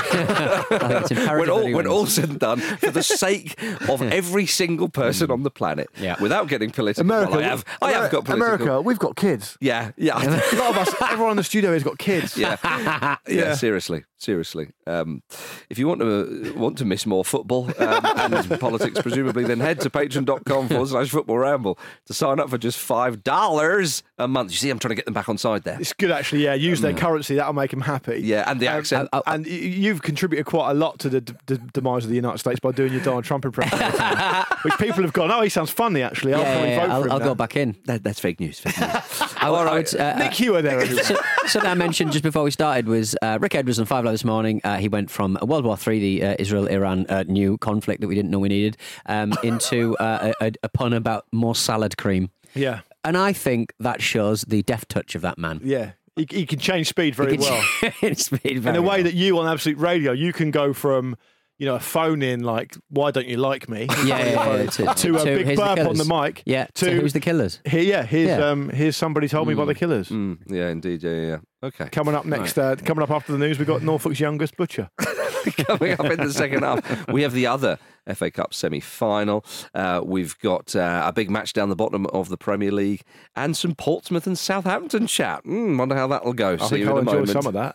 think it's imperative when all, that he when wins. all said and done, for the sake of every single person on the planet, Yeah. without getting political. Well, I have, I have got political. America, we've got kids. Yeah, yeah, A lot of us, everyone in the studio has got kids. yeah, yeah, Yeah. Seriously, seriously. Um, if you want to want to miss more football um, and politics, presumably, then head to patreon.com forward slash football ramble to sign up for just five dollars a month. You see, I'm trying to get them back on side there. It's good, actually. Yeah, use their currency. That'll make them happy. Yeah, and the Um, accent. I- I- And y- you've contributed quite a lot to the d- d- demise of the United States by doing your Donald Trump impression, which people have gone, oh, he sounds funny, actually. I'll Yeah, probably yeah, vote yeah, for him I'll, I'll now. go back in. That, that's fake news. Fake news. I, I would, uh, Nick Hewer there. everyone. So, something I mentioned just before we started was uh, Rick Edwards on Five Live this morning. Uh, he went from World War Three, the uh, Israel-Iran uh, new conflict that we didn't know we needed, um, into uh, a, a pun about more salad cream. Yeah, And I think that shows the deft touch of that man. yeah. He, he can change speed very He can well. change speed In very a way well. that you on Absolute Radio, you can go from, you know, a phone in like, why don't you like me? Yeah, yeah, yeah, to, to a big here's the burp on Killers. the mic. Yeah, to, to- who's the Killers? Here, yeah, here's Yeah. um, here's somebody told me about the Killers. Mm, yeah, indeed. Yeah, yeah, yeah. Okay. Coming up next, uh, coming up after the news, we've got Norfolk's youngest butcher. Coming up in the second half, we have the other F A Cup semi-final. Uh, we've got uh, a big match down the bottom of the Premier League and some Portsmouth and Southampton chat. Mm, wonder how that'll go. I See think you I'll in a enjoy moment. some of that.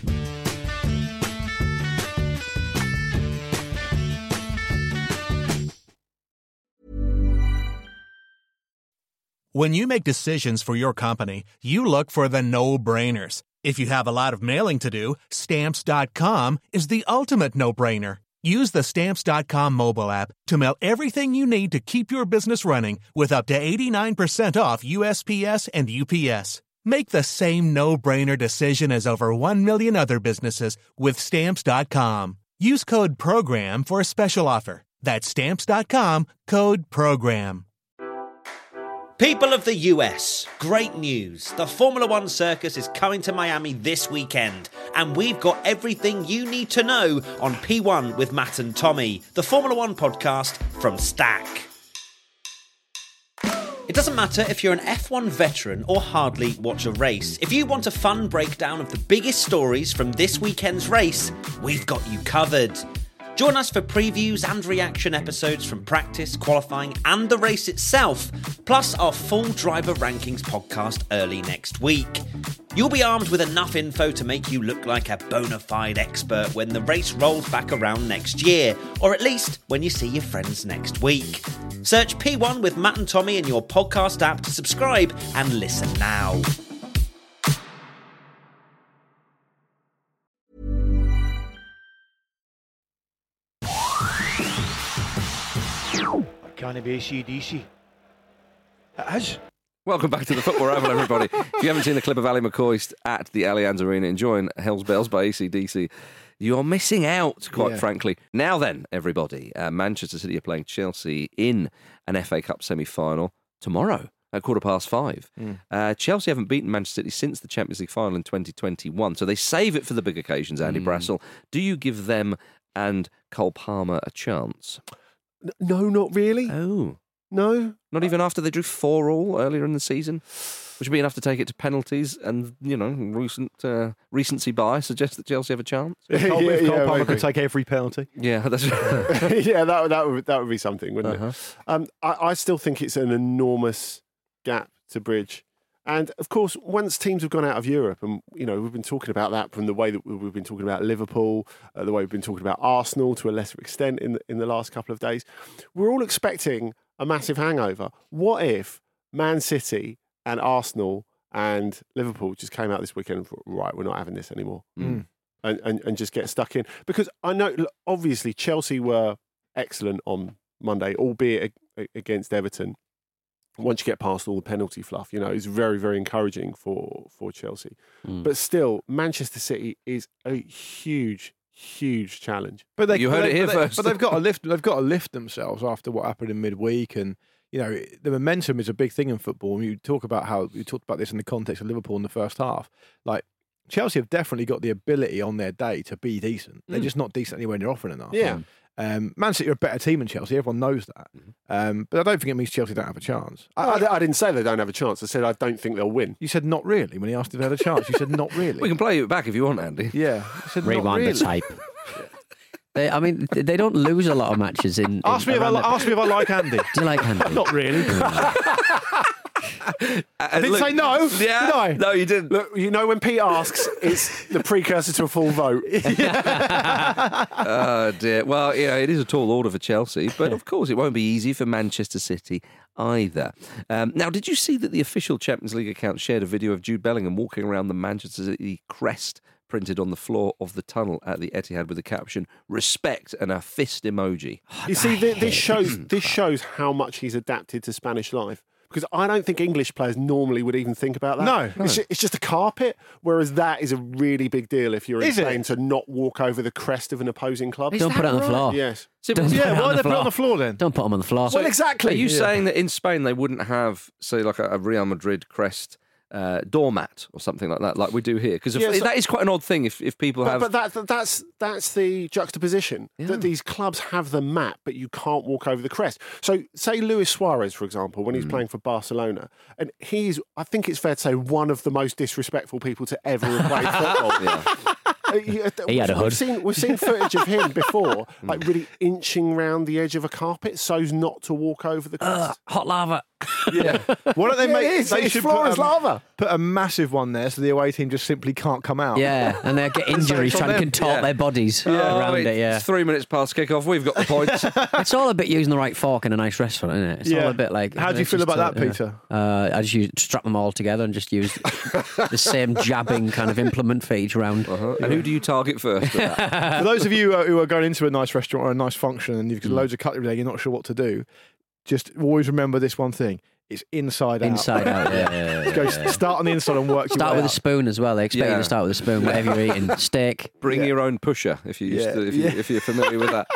When you make decisions for your company, you look for the no-brainers. If you have a lot of mailing to do, Stamps dot com is the ultimate no-brainer. Use the Stamps dot com mobile app to mail everything you need to keep your business running with up to eighty-nine percent off U S P S and U P S. Make the same no-brainer decision as over one million other businesses with Stamps dot com. Use code PROGRAM for a special offer. That's Stamps dot com, code PROGRAM. People of the U S, great news. The Formula One circus is coming to Miami this weekend, and we've got everything you need to know on P one with Matt and Tommy, the Formula One podcast from Stack. It doesn't matter if you're an F one veteran or hardly watch a race. If you want a fun breakdown of the biggest stories from this weekend's race, we've got you covered. Join us for previews and reaction episodes from practice, qualifying and the race itself, plus our full driver rankings podcast early next week. You'll be armed with enough info to make you look like a bona fide expert when the race rolls back around next year, or at least when you see your friends next week. Search P one with Matt and Tommy in your podcast app to subscribe and listen now. Can it be A C D C? As Welcome back to the Football Ramble, everybody. If you haven't seen the clip of Ali McCoist at the Allianz Arena enjoying Hell's Bells by A C D C, you're missing out, quite Yeah. frankly. Now then, everybody, uh, Manchester City are playing Chelsea in an F A Cup semi-final tomorrow at quarter past five. Uh, Chelsea haven't beaten Manchester City since the Champions League final in twenty twenty-one, so they save it for the big occasions, Andy Brassel. Do you give them and Cole Palmer a chance? N- No, not really. Oh. No. Not even after they drew four all earlier in the season, which would be enough to take it to penalties. And you know, recent uh, recency bias suggests that Chelsea have a chance. if Cole, if Yeah, Cole yeah, I Palmer agree. could take every penalty. Yeah, that's yeah, that would- that would that would be something, wouldn't Uh-huh. it? Um, I, I still think it's an enormous gap to bridge, and of course, once teams have gone out of Europe, and you know we've been talking about that from the way that we've been talking about Liverpool, uh, the way we've been talking about Arsenal to a lesser extent in the, in the last couple of days, we're all expecting a massive hangover. What if Man City and Arsenal and Liverpool just came out this weekend and thought, right, we're not having this anymore? Mm. And, and, and just get stuck in. Because I know, look, obviously, Chelsea were excellent on Monday, albeit a- against Everton. once you get past all the penalty fluff, you know, is very, very encouraging for, for Chelsea. Hmm. But still, Manchester City is a huge, huge challenge. But they, You but heard they- it here but they- first. But they've got to lift. They've got to lift themselves after what happened in midweek, and you know the momentum is a big thing in football. And you talk about how you talked about this in the context of Liverpool in the first half. Like Chelsea have definitely got the ability on their day to be decent. They're just not decent anywhere near often enough. Yeah. Um, Man City are a better team than Chelsea. Everyone knows that. Um, but I don't think it means Chelsea don't have a chance. I, I, I, I didn't say they don't have a chance. I said I don't think they'll win. you said not really when he asked if they had a chance. You said not really. We can play it back if you want, Andy. Yeah. You said not Rewind really. the tape. They, I mean, they don't lose a lot of matches in. in Ask me if I around li- the- ask me if I like Andy. Do you like Andy? Not really. I didn't say no, Yeah. did I? No, you didn't. Look, you know, when Pete asks, it's the precursor to a full vote. Oh dear. Well, you know, it is a tall order for Chelsea, but of course it won't be easy for Manchester City either. Um, now, did you see that the official Champions League account shared a video of Jude Bellingham walking around the Manchester City crest printed on the floor of the tunnel at the Etihad with the caption "Respect" and a fist emoji? You see, th- this shows this shows how much he's adapted to Spanish life. Because I don't think English players normally would even think about that. No, It's, ju- it's just a carpet, whereas that is a really big deal if you're in Is it? Spain to not walk over the crest of an opposing club. Don't put it on the floor. Yes. Don't put it Yeah, on why the they put it on the floor then? Don't put them on the floor. Well, exactly. Are you Yeah. saying that in Spain they wouldn't have, say, like a, a Real Madrid crest uh, doormat or something like that, like we do here? Because Yeah, so- that is quite an odd thing if, if people But, have. but that, that's that's the juxtaposition that these clubs have the map, but you can't walk over the crest. So, say Luis Suarez, for example, when he's playing for Barcelona, and he's, I think it's fair to say, one of the most disrespectful people to ever have played football. Yeah. Uh, he- uh, He had a we've hood. Seen, we've seen footage of him before, like really inching round the edge of a carpet so as not to walk over the crest. Hot lava. Yeah. Why don't they Yeah, make? it is. They It's should floor put, is um, lava. put a massive one there, so the away team just simply can't come out. Yeah, and they get injuries from trying to them. contort Yeah. their bodies Oh, around it's it. Yeah, three minutes past kick-off. We've got the points. it's all a bit using the right fork in a nice restaurant, isn't it? It's Yeah. all a bit like. How do you it's feel just, about uh, that, yeah. Peter? Uh, I just use, strap them all together and just use the same jabbing kind of implement for each round. Uh-huh. And who do you target first? with that? For those of you uh, who are going into a nice restaurant or a nice function and you've got loads of cutlery there, you're not sure what to do. Just always remember this one thing: it's inside out. Inside out, yeah. yeah, yeah, Go yeah. start on the inside and work. your Start way with a out. spoon as well. They expect you Yeah. to start with a spoon, whatever you're eating. Steak. Bring your own pusher if you used Yeah. to, if, you, Yeah. if you're familiar with that.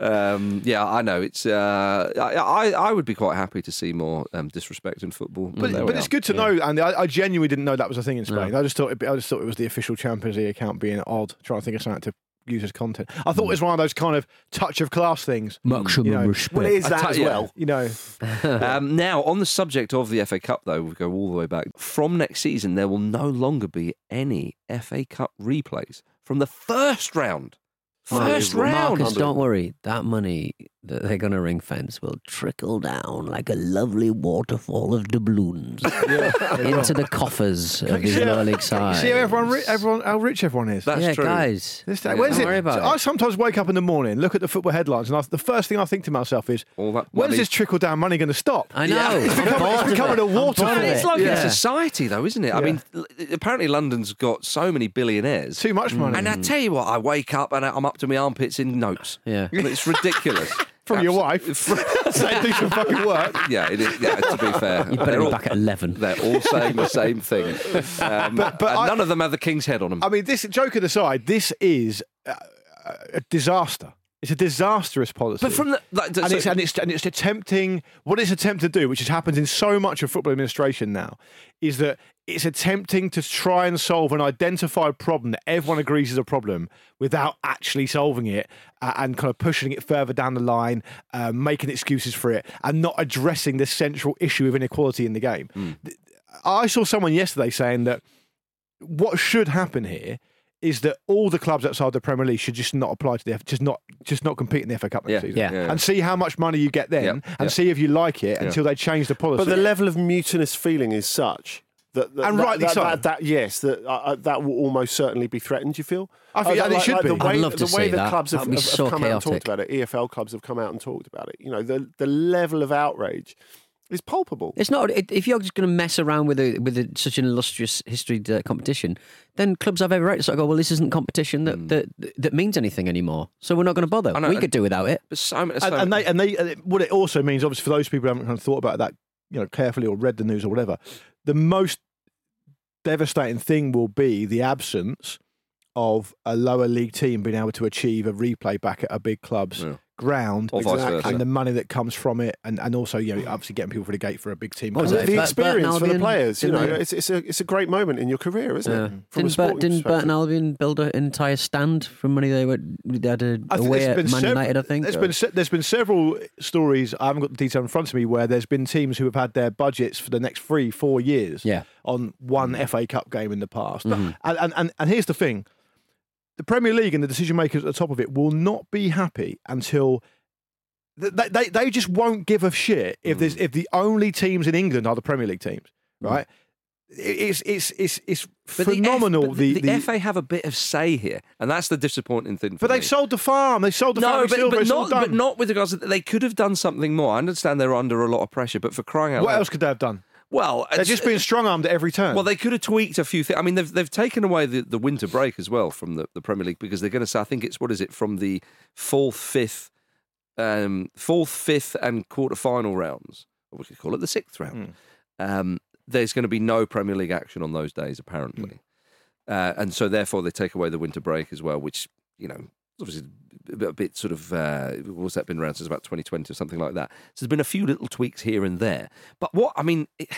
Um, yeah, I know. It's uh, I, I I would be quite happy to see more um, disrespect in football. But, there but we it's are. good to know, Andy. I, I genuinely didn't know that was a thing in Spain. No. I just thought it, I just thought it was the official Champions League account being odd, trying to think of something to use as content. I thought it was one of those kind of touch of class things. Maximum You know, respect. Well, it is I that tell as you- well. You know, Um, now, on the subject of the F A Cup, though, we go all the way back. From next season, there will no longer be any F A Cup replays from the first round. First Unbelievable. round. Marcus, don't worry. That money that they're going to ring fence will trickle down like a lovely waterfall of doubloons into the coffers of these see how- lower league you sides. see how everyone, ri- everyone, how rich everyone is. That's yeah, true. guys. This day, Yeah. when's Don't it? worry about I it. sometimes wake up in the morning, look at the football headlines, and I, the first thing I think to myself is, All that when's money. this trickle down money going to stop? I know. Yeah. It's I'm becoming, bored it's of becoming it. a I'm bored waterfall. of it. It's like Yeah. in society, though, isn't it? I Yeah. mean, l- apparently London's got so many billionaires. Too much money. And I tell you what, I wake up and I'm up to my armpits in notes. Yeah. It's ridiculous. From your wife. Abs- Say do some fucking work. yeah, it is, yeah, to be fair. You better They're be all- back at eleven. They're all saying the same thing. Um, But- but and I- none of them have the king's head on them. I mean, this joke aside, this is a, a disaster. It's a disastrous policy. but from the. Like, and so- it's and it's and it's attempting what it's attempting to do, which has happens in so much of football administration now, is that it's attempting to try and solve an identified problem that everyone agrees is a problem without actually solving it uh, and kind of pushing it further down the line, uh, making excuses for it, and not addressing the central issue of inequality in the game. Th- I saw someone yesterday saying that what should happen here is that all the clubs outside the Premier League should just not apply to the F, just not just not compete in the F A Cup next Yeah, season, yeah. yeah. and see how much money you get then, Yep, and yep. see if you like it until they change the policy. But the level of mutinous feeling is such that, that And that, rightly that, so. That, that- yes, that uh, uh, that will almost certainly be threatened. You feel? I think- Uh, and it should the be. way, I'd love to the way see the that. clubs have, That'd be have- have so come out and chaotic. talked about it. E F L clubs have come out and talked about it. You know, the the level of outrage is palpable. It's not it, if you're just going to mess around with a, with a, such an illustrious history uh, competition, then clubs have every right to sort of go, well, this isn't competition that that, that means anything anymore, so we're not going to bother. I know, We and- could do without it. But so, so, and, and they and they and what it also means, obviously, for those people who haven't kind of thought about that you know, carefully or read the news or whatever, the most devastating thing will be the absence of a lower league team being able to achieve a replay back at a big club's Yeah. ground, Or vice versa. and the money that comes from it, and, and also, you know, obviously getting people through the gate for a big team. What was And it? the Bur- experience Burton for the Albion, players, you know, didn't they? it's it's a it's a great moment in your career, isn't Yeah. it? From a Didn't, Bur- sporting didn't perspective. Burton Albion build an entire stand from money they were they had a, I think away there's at been Man sev- United? I think. There's or- been se- there's been several stories. I haven't got the detail in front of me where there's been teams who have had their budgets for the next three, four years Yeah. on one F A Cup game in the past. And, and and and here's the thing: the Premier League and the decision makers at the top of it will not be happy until. They, they they just won't give a shit if there's if the only teams in England are the Premier League teams, right? It's it's it's it's But the F- phenomenal. but the, the, the, F A have a bit of say here, and that's the disappointing thing. For but they me. sold the farm. They sold the no, family but, silver. but It's all not, done. but not with regards to they could have done something more. I understand they're under a lot of pressure, but for crying out What loud, else could they have done? well, They're it's- just being strong armed at every turn. Well, they could have tweaked a few things. I mean, they've they've taken away the, the winter break as well from the, the Premier League because they're going to say, I think it's what is it from the fourth, fifth, um, fourth, fifth, and quarter final rounds, or we could call it the sixth round. Um, there's going to be no Premier League action on those days, apparently, uh, and so therefore they take away the winter break as well, which you know. Obviously, a bit, a bit sort of, uh, what's that been around since about twenty twenty or something like that? So there's been a few little tweaks here and there. But what, I mean, it,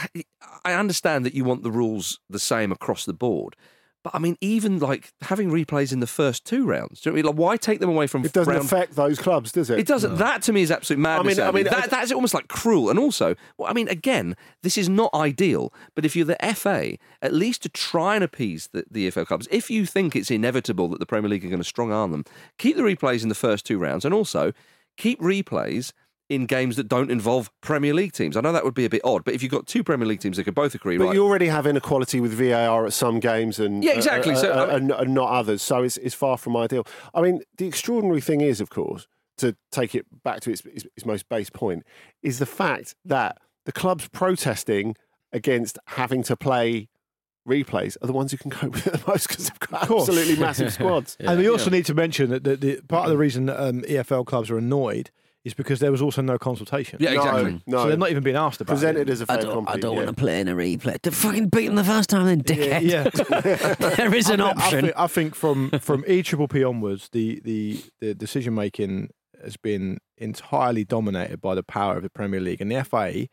I understand that you want the rules the same across the board. But I mean, even like having replays in the first two rounds, do you know what I mean? Like, why take them away from It doesn't round affect those clubs, does it? it doesn't. That to me is absolute madness. I mean- I Andy. mean, that, I- that's almost like cruel. And also, well, I mean, again, this is not ideal. But if you're the F A, at least to try and appease the, the E F L clubs, if you think it's inevitable that the Premier League are going to strong arm them, keep the replays in the first two rounds, and also keep replays in games that don't involve Premier League teams. I know that would be a bit odd, but if you've got two Premier League teams that could both agree, But right? you already have inequality with V A R at some games and Yeah, exactly. uh, So, uh, I mean- and, and not others. So it's, it's far from ideal. I mean, the extraordinary thing is, of course, to take it back to its, its, its most base point, is the fact that the clubs protesting against having to play replays are the ones who can cope with it the most because they've got course. absolutely massive squads. and we also need to mention that the, the part of the reason that um, E F L clubs are annoyed is because there was also no consultation. Yeah, exactly. No, no. So they're not even being asked about presented it. as a I fair don't, I company. don't yeah. want to play in a replay. They fucking beat them the first time, then, dickhead. Yeah. There is an I, option. think, I think from from E Triple P onwards, the the the decision making has been entirely dominated by the power of the Premier League and the F A.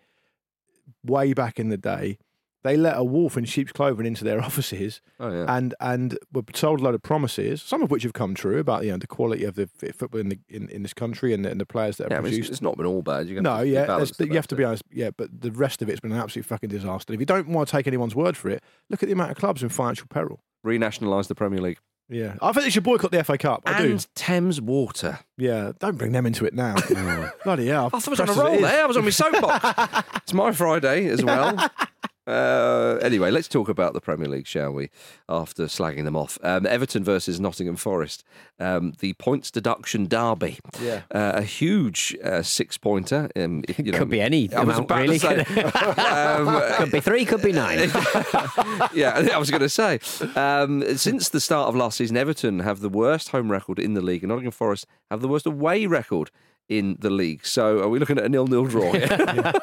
Way back in the day, they let a wolf in sheep's clothing into their offices, Oh, yeah. and and were told a load of promises, some of which have come true about you know the quality of the f- football in, the, in in this country and the, and the players that are Yeah, I mean, produced. it's, it's not been all bad. You have No, to be yeah, balanced that's- you have about to be it. honest. Yeah, but the rest of it's been an absolute fucking disaster. If you don't want to take anyone's word for it, look at the amount of clubs in financial peril. Renationalise the Premier League. Yeah, I think they should boycott the F A Cup. I and do. Thames Water. Yeah, don't bring them into it now. Bloody hell! I thought I was on pressed a as it roll is. there. I was on my soapbox. It's my Friday as well. Uh, anyway, let's talk about the Premier League, shall we? After slagging them off, um, Everton versus Nottingham Forest, um, the points deduction derby. Yeah. uh, a huge uh, six-pointer. Um, you know, Could be any I was amount, about really. to say. um, Could be three, could be nine. yeah, I was going to say. Um, since the start of last season, Everton have the worst home record in the league, and Nottingham Forest have the worst away record in the league. So are we looking at a nil-nil draw here?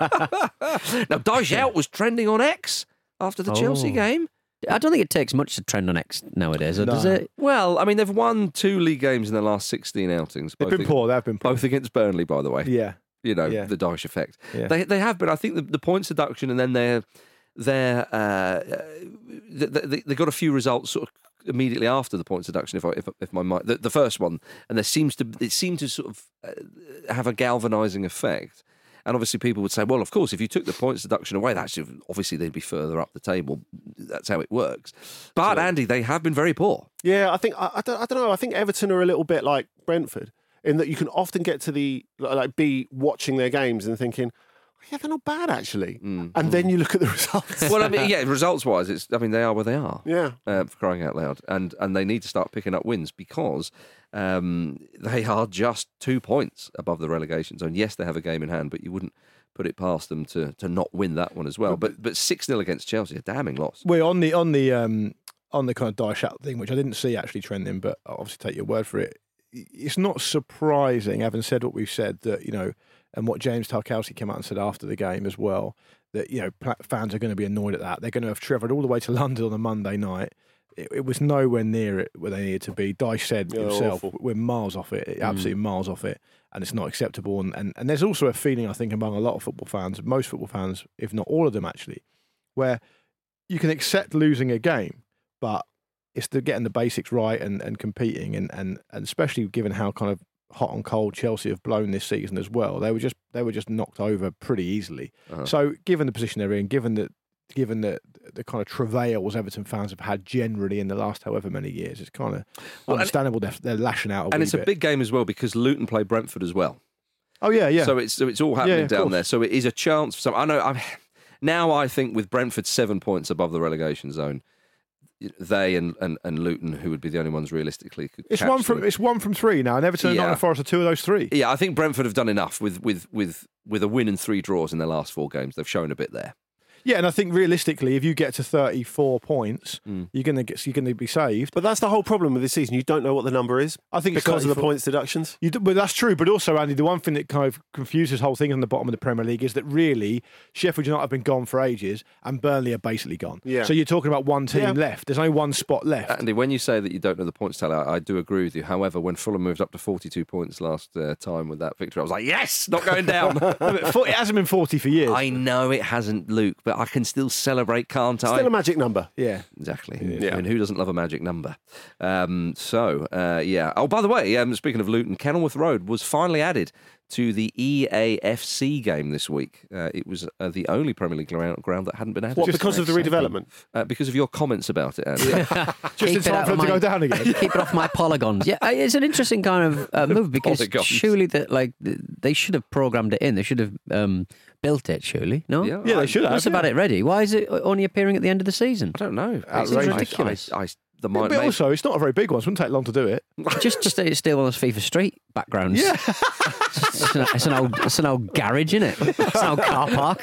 Now, Dyche out was trending on X after the Chelsea Oh. game. I don't think it takes much to trend on X nowadays, or does No. it? Well, I mean, they've won two league games in the last sixteen outings. They've both been ag- poor. They've been poor. Both against Burnley, by the way. Yeah, You know, Yeah. the Dyche effect. Yeah. They they have been. I think the, the points deduction and then their their uh, they, they, they got a few results sort of immediately after the points deduction. If I, if if my mind the, the first one, and there seems to it seemed to sort of uh, have a galvanising effect. And obviously, people would say, well, of course, if you took the points deduction away, that's obviously they'd be further up the table. That's how it works. But Andy, they have been very poor. Yeah, I think I, I, don't, I don't know. I think Everton are a little bit like Brentford in that you can often get to the like be watching their games and thinking, yeah, they're not bad actually, and then you look at the results. Well, I mean, yeah, results-wise, it's. I mean, they are where they are. yeah, Uh, for crying out loud, and and they need to start picking up wins because um, they are just two points above the relegation zone. Yes, they have a game in hand, but you wouldn't put it past them to to not win that one as well. But but six nil against Chelsea, a damning loss. we're on the on the um on the kind of Dyche out thing, which I didn't see actually trending, but I'll obviously take your word for it. It's not surprising, having said what we've said, that you know and what James Tarkowski came out and said after the game as well, that you know pla- fans are going to be annoyed at that. They're going to have travelled all the way to London on a Monday night. It, it was nowhere near it where they needed to be. Dyche said Yeah, himself, awful. we're miles off it, absolutely miles off it, and it's not acceptable. And, and and there's also a feeling, I think, among a lot of football fans, most football fans, if not all of them actually, where you can accept losing a game, but it's the getting the basics right and, and competing, and, and, and especially given how kind of hot and cold Chelsea have blown this season as well. They were just they were just knocked over pretty easily. Uh-huh. So given the position they're in, given that given the the kind of travails Everton fans have had generally in the last however many years, it's kind of Well, and- understandable they're, they're lashing out a And wee it's a bit. big game as well because Luton play Brentford as well. Oh yeah, yeah. So it's so it's all happening Yeah, of down course. there. So it is a chance for some. I know. I'm, now I think with Brentford seven points above the relegation zone, they and, and, and Luton, who would be the only ones realistically, could it's catch one from them. it's one from three now, and Everton and Yeah. Nottingham Forest are two of those three. Yeah, I think Brentford have done enough with with with with a win and three draws in their last four games. They've shown a bit there. Yeah, and I think realistically, if you get to thirty-four points, Mm. you're gonna get you're gonna be saved. But that's the whole problem with this season. You don't know what the number is I think it's because of the thirty-four points deductions. You do, but that's true. But also, Andy, the one thing that kind of confuses this whole thing on the bottom of the Premier League is that really Sheffield United have been gone for ages, and Burnley are basically gone. Yeah. So you're talking about one team Yeah. left. There's only one spot left. Andy, when you say that you don't know the points tally, I, I do agree with you. However, when Fulham moved up to forty-two points last uh, time with that victory, I was like, yes, not going down. No, but for- it hasn't been forty for years. I know it hasn't, Luke, but I can still celebrate, can't I? Still a magic number. yeah. Exactly. Yeah. I mean, who doesn't love a magic number? Um, so, uh, yeah. Oh, by the way, um, speaking of Luton, Kenilworth Road was finally added to the E A F C game this week. Uh, it was uh, the only Premier League ground, ground that hadn't been added. What, Just because of the redevelopment? Uh, because of your comments about it, Andy. Just Keep in it time out for of them to my- go down again. Keep it off my polygons. Yeah, uh, it's an interesting kind of uh, move because Polygons. surely that like th- they should have programmed it in. They should have um, built it. Surely, no. Yeah, Yeah, I, they should have. Must have had it ready. Why is it only appearing at the end of the season? I don't know. Outrageous. I- ridiculous. I, I, the Yeah, mind, but also, it's not a very big one. So it wouldn't take long to do it. just just it's still one of those FIFA Street backgrounds. Yeah. it's, an, it's an old it's an old garage, isn't it? It's an old car park.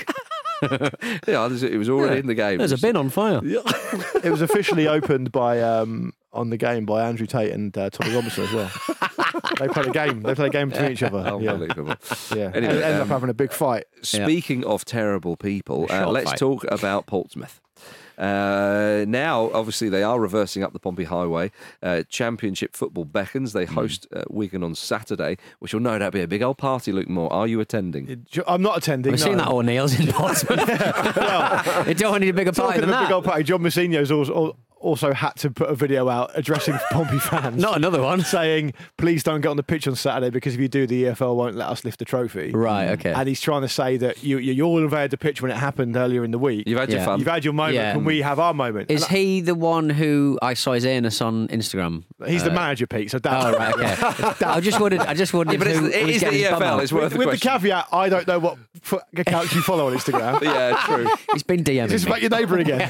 yeah, it was already Yeah. in the game. There's a bin on fire. It was officially opened by um, on the game by Andrew Tate and uh, Tommy Robinson as well. They played a game. They played a game between each other. Yeah, Unbelievable. yeah. Anyway, Ended up um, having a big fight. Speaking of terrible people, uh, Short let's fight. talk about Portsmouth. Uh, now, obviously, they are reversing up the Pompey Highway. Uh, Championship football beckons. They host uh, Wigan on Saturday, which will no doubt be a big old party, Luke Moore. Are you attending? I'm not attending. We've no. seen that O'Neill's in Portsmouth. They don't need a bigger party Talking than of the big that. old party, John Mousinho's also, also had to put a video out addressing Pompey fans. Not another one. Saying, please don't get on the pitch on Saturday because if you do, the E F L won't let us lift the trophy. Right, okay. And he's trying to say that you, you, you all have had the pitch when it happened earlier in the week. You've had your Yeah. fun. You've had your moment. Yeah. Can we have our moment? Is And he the one who I saw his anus on Instagram? he's the manager, Pete. So Oh that, right, okay. I just wondered. I just wondered Yeah, but it's, who it was is the getting E his F bum L. out. It's worth with, the with the question. caveat, I don't know what f- accounts you follow on Instagram. Yeah, true. He's been DMing Is this me. about your neighbour again?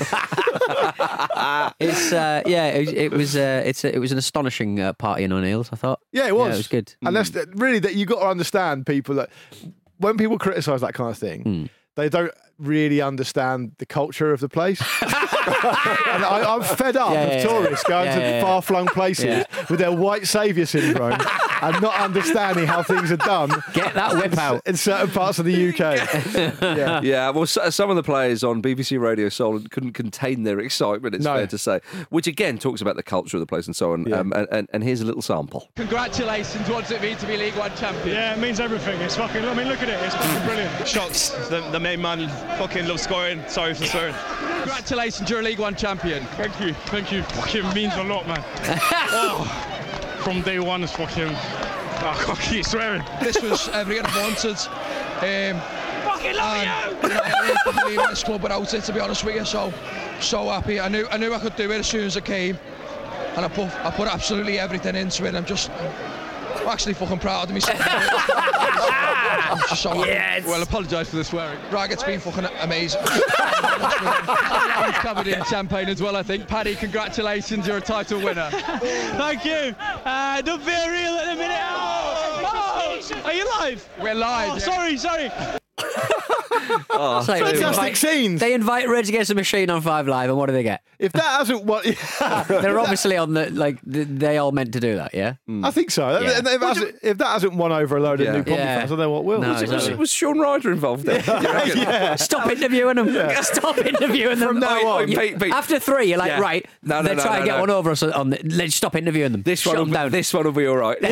It's uh, yeah, it, it was uh, it's a, it was an astonishing uh, party in O'Neill's. I thought. Yeah, it was. Yeah, it was good. And that's the- really that you got to understand people that when people criticise that kind of thing, Mm. they don't really understand the culture of the place. and I, I'm fed up Yeah, of yeah, tourists yeah. going Yeah, to yeah, yeah. far-flung places Yeah. with their white saviour syndrome and not understanding how things are done Get that whip out. in certain parts of the U K. yeah. Yeah, well, so, some of the players on B B C Radio Solent couldn't contain their excitement, it's No. fair to say, which again talks about the culture of the place and so on. Yeah. Um, and, and, and here's a little sample. Congratulations, what does it mean to be League One champion? Yeah, it means everything. It's fucking. I mean, look at it. It's fucking brilliant. Shots. The, the main man fucking loves scoring. Sorry for swearing. Congratulations, you're a League One champion. Thank you. Thank you. Fucking means a lot, man. oh, from day one, it's fucking. I can't keep swearing. This was everything I wanted. Um, fucking love you! you know, I didn't believe in this club without it, to be honest with you. So, so happy. I knew, I knew I could do it as soon as I came, and I put, I put absolutely everything into it. I'm just, I'm actually fucking proud of myself. I'm just so happy. Well, apologise for the swearing. Rag, it's been fucking amazing. I'm covered in champagne as well, I think. Paddy, congratulations, you're a title winner. Thank you. Uh, don't feel real at the minute. Oh, oh, are you live? We're live. Oh, sorry, sorry. Oh, It's like they Fantastic invite- scenes. They invite Rage Against the Machine on Five Live, and what do they get? If that hasn't what, They're obviously on the like. th- They all meant to do that, yeah. I think so. Yeah. If, that hasn't, if that hasn't won over a load Yeah. of new Pompey Yeah. fans, I don't know what will. No, was, it, was, exactly. was Sean Ryder involved there? You reckon? yeah. Stop interviewing them. Stop interviewing them. From now Oi, oi, on. You- Pete, Pete. After three, you're like, Yeah. right. No, no, they no, try no, and get no. one over us on the. Let's stop interviewing them. This Shut one, them will, down. this one will be all right.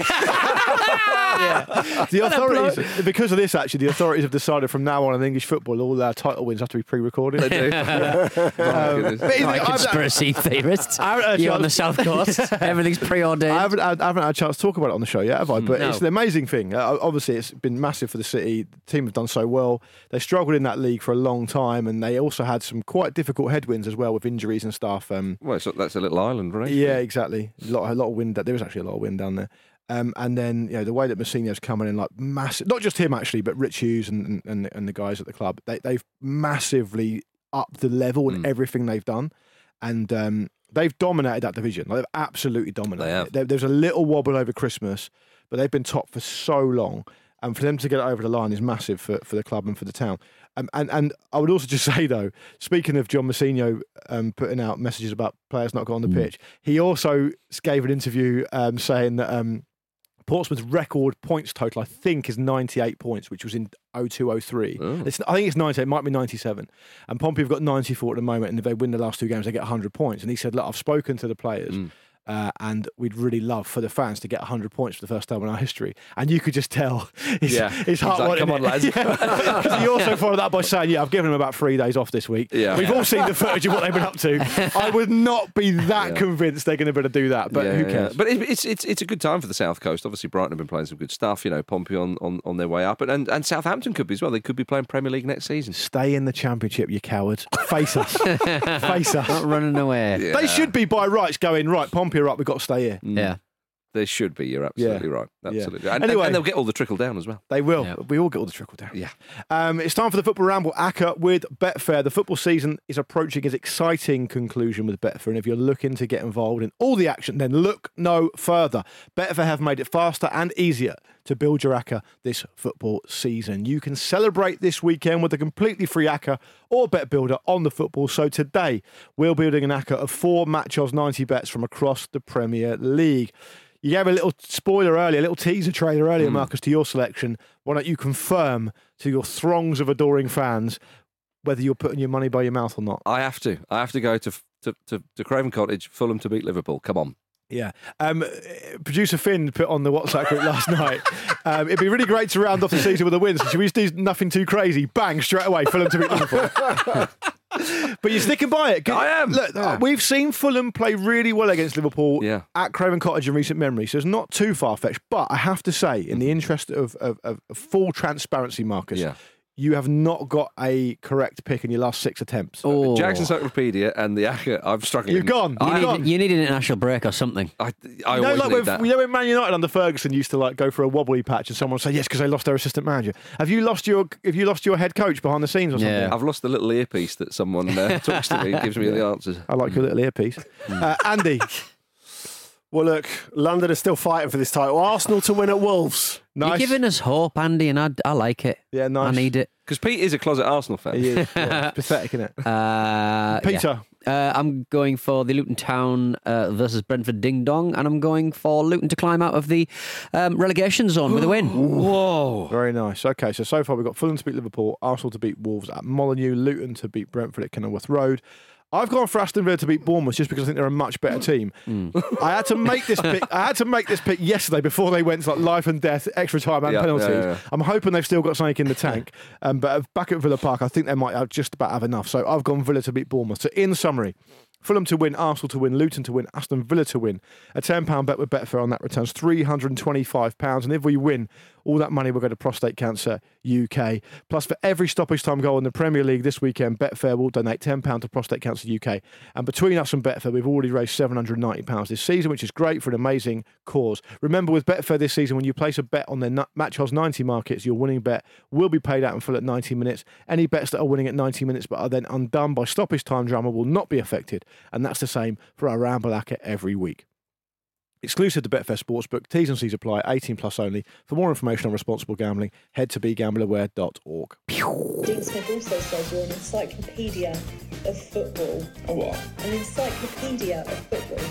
The authorities, because of this, actually, the authorities have decided from now on in English football, all our title wins have to be pre-recorded. They do. Um, goodness. but Right, I've- conspiracy theorists. I haven't had a You're on the chance- south coast. Everything's preordained. I haven't, had, I haven't had a chance to talk about it on the show yet, have I? But No. it's an amazing thing. Uh, obviously, it's been massive for the City. The team have done so well. They struggled in that league for a long time, and they also had some quite difficult headwinds as well with injuries and stuff. Um, Well, so that's a little island, right? yeah, exactly. A lot, a lot of wind. There was actually a lot of wind down there. Um, and then, you know, the way that Mousinho's coming in, like massive, not just him actually, but Rich Hughes and and, and the guys at the club, they, they've massively upped the level in Mm. everything they've done. And um, they've dominated that division. Like, they've absolutely dominated They have. it. There, there's a little wobble over Christmas, but they've been top for so long. And for them to get it over the line is massive for, for the club and for the town. Um, and, and I would also just say, though, speaking of John Mousinho um, putting out messages about players not got on the pitch, he also gave an interview um, saying that um, Portsmouth's record points total, I think, is ninety-eight points, which was in oh two oh three. Oh. It's, I think it's ninety-eight, it might be ninety-seven. And Pompey have got ninety-four at the moment, and if they win the last two games, they get one hundred points. And he said, look, I've spoken to the players. Mm. Uh, and we'd really love for the fans to get one hundred points for the first time in our history. And you could just tell his, Yeah. his He's heart like, wanted "Come on, it." lads. Yeah. 'Cause he also followed that by saying, yeah, I've given them about three days off this week. Yeah. We've all seen the footage of what they've been up to. I would not be that Yeah. convinced they're going to be able to do that, but Yeah, who yeah. cares? But it, it's it's it's a good time for the South Coast. Obviously, Brighton have been playing some good stuff. You know, Pompey on, on, on their way up, and, and and Southampton could be as well. They could be playing Premier League next season. Stay in the Championship, you cowards. Face us. Face us. Not running away. Yeah. They should be by rights going, right, Pompey are up, we've got to stay here. Yeah. They should be. You're absolutely right. Yeah. Absolutely. And, Anyway. and, and they'll get all the trickle down as well. They will. Yeah. We all get all the trickle down. Yeah. Um, it's time for the Football Ramble A C C A with Betfair. The football season is approaching its exciting conclusion with Betfair, and if you're looking to get involved in all the action, then look no further. Betfair have made it faster and easier to build your A C C A this football season. You can celebrate this weekend with a completely free A C C A or bet builder on the football. So today, we're building an A C C A of four Match Odds ninety bets from across the Premier League. You gave a little spoiler earlier, a little teaser trailer earlier, Marcus, to your selection. Why don't you confirm to your throngs of adoring fans whether you're putting your money by your mouth or not? I have to. I have to go to to, to, to Craven Cottage, Fulham to beat Liverpool. Come on. Yeah. Um, uh, producer Finn put on the WhatsApp group last night. Um, it'd be really great to round off the season with a win. So should we just do nothing too crazy? Bang, straight away, Fulham to beat Liverpool. But you're sticking by it. I am. Look, Yeah. we've seen Fulham play really well against Liverpool Yeah. at Craven Cottage in recent memory, so it's not too far-fetched. But I have to say, in the interest of, of, of full transparency, Marcus, Yeah. you have not got a correct pick in your last six attempts. Oh. Jackson's Encyclopedia and the A C C A, I'm struggling. You've gone. You You've need, gone. you need an international break or something. I, I You know, always like need with, that. you know when Man United under Ferguson used to like go for a wobbly patch and someone would say yes because they lost their assistant manager. Have you lost your Have you lost your head coach behind the scenes or something? Yeah. I've lost the little earpiece that someone uh, talks to me and gives me the answers. I like your little earpiece. Uh, Andy, Well, look, London is still fighting for this title. Arsenal to win at Wolves. nice. You're giving us hope, Andy, and I, I like it. Yeah, nice. I need it. Because Pete is a closet Arsenal fan. He is. Yeah, it's pathetic, isn't it? Uh, Peter, yeah. uh, I'm going for the Luton Town uh, versus Brentford Ding Dong, and I'm going for Luton to climb out of the um, relegation zone with a win. Whoa. very nice. Okay, so so far we've got Fulham to beat Liverpool, Arsenal to beat Wolves at Molineux, Luton to beat Brentford at Kenilworth Road. I've gone for Aston Villa to beat Bournemouth just because I think they're a much better team. I had to make this pick. I had to make this pick yesterday before they went to like life and death, extra time and Yeah, penalties. yeah, yeah. I'm hoping they've still got something in the tank. Um, but back at Villa Park, I think they might have just about have enough. So I've gone Villa to beat Bournemouth. So in summary, Fulham to win, Arsenal to win, Luton to win, Aston Villa to win. A ten pound bet with Betfair on that returns three hundred twenty-five pounds. And if we win, all that money will go to Prostate Cancer U K. Plus, for every stoppage time goal in the Premier League this weekend, Betfair will donate ten pounds to Prostate Cancer U K. And between us and Betfair, we've already raised seven hundred ninety pounds this season, which is great for an amazing cause. Remember, with Betfair this season, when you place a bet on their nu- Match Odds ninety markets, your winning bet will be paid out in full at ninety minutes. Any bets that are winning at ninety minutes but are then undone by stoppage time drama will not be affected. And that's the same for our Ramble A C C A every week. Exclusive to Betfair Sportsbook. T's and C's apply. eighteen plus only. For more information on responsible gambling, head to be gamble aware dot org. Dean Smith also says you're an encyclopedia of football. A what? An encyclopedia of football.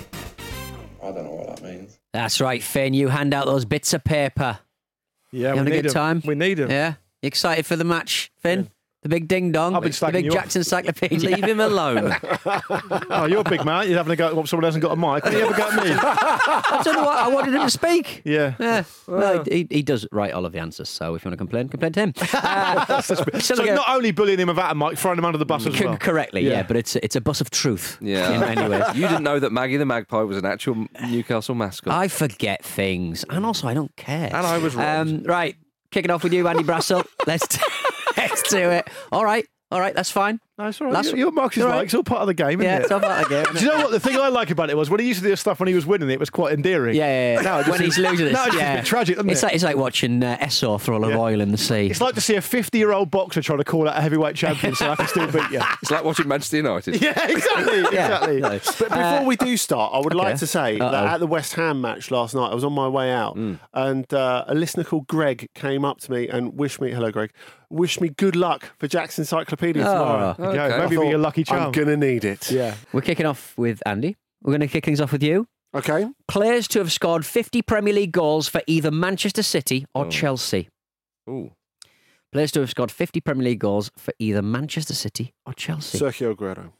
I don't know what that means. That's right, Finn. You hand out those bits of paper. Yeah, You we having a need good 'em. time? We need him. Yeah? You excited for the match, Finn? The big ding dong? I've been The slagging big you off. Jackson encyclopedia. Leave him alone. Oh, you're a big man. You're having a go at someone who hasn't got a mic. Can you ever go at me? I don't know what. I wanted him to speak. Yeah. Yeah. Well, he, he does write all of the answers, so if you want to complain, complain to him. Uh, So so look, not only bullying him without a mic, throwing him under the bus as co- well. correctly, yeah. Yeah. but it's it's a bus of truth Yeah. in many ways. You didn't know that Maggie the Magpie was an actual Newcastle mascot. I forget things, and also I don't care. And I was wrong. Um, right, kicking off with you, Andy Brassel. let's let's do it. All right, all right, that's fine. No, it's all right. Last- Your- Your Marcus You're right. like, it's all part of the game, isn't Yeah, it? it's all part of the game. Do you know what the thing I like about it was when he used to do this stuff when he was winning it was quite endearing. Yeah, yeah, yeah. Now it just when he's seems- losing it, now it's just yeah. a bit tragic, isn't it's it? Like, it's like watching uh, Esso throw a Yeah. oil in the sea. It's like to see a fifty-year-old boxer trying to call out a heavyweight champion so I can still beat you. It's like watching Manchester United. Yeah, exactly, exactly. No. But before we do start, I would like to say Uh-oh. that at the West Ham match last night, I was on my way out, and uh, a listener called Greg came up to me and wished me, hello, Greg, wished me good luck for Jack's Encyclopedia tomorrow. There you go. Okay. Maybe I be thought, a lucky I'm charm. going to need it. Yeah. We're kicking off with Andy. We're going to kick things off with you. Okay. Players to have scored fifty Premier League goals for either Manchester City or Oh. Chelsea. Ooh. Players to have scored fifty Premier League goals for either Manchester City or Chelsea. Sergio Aguero.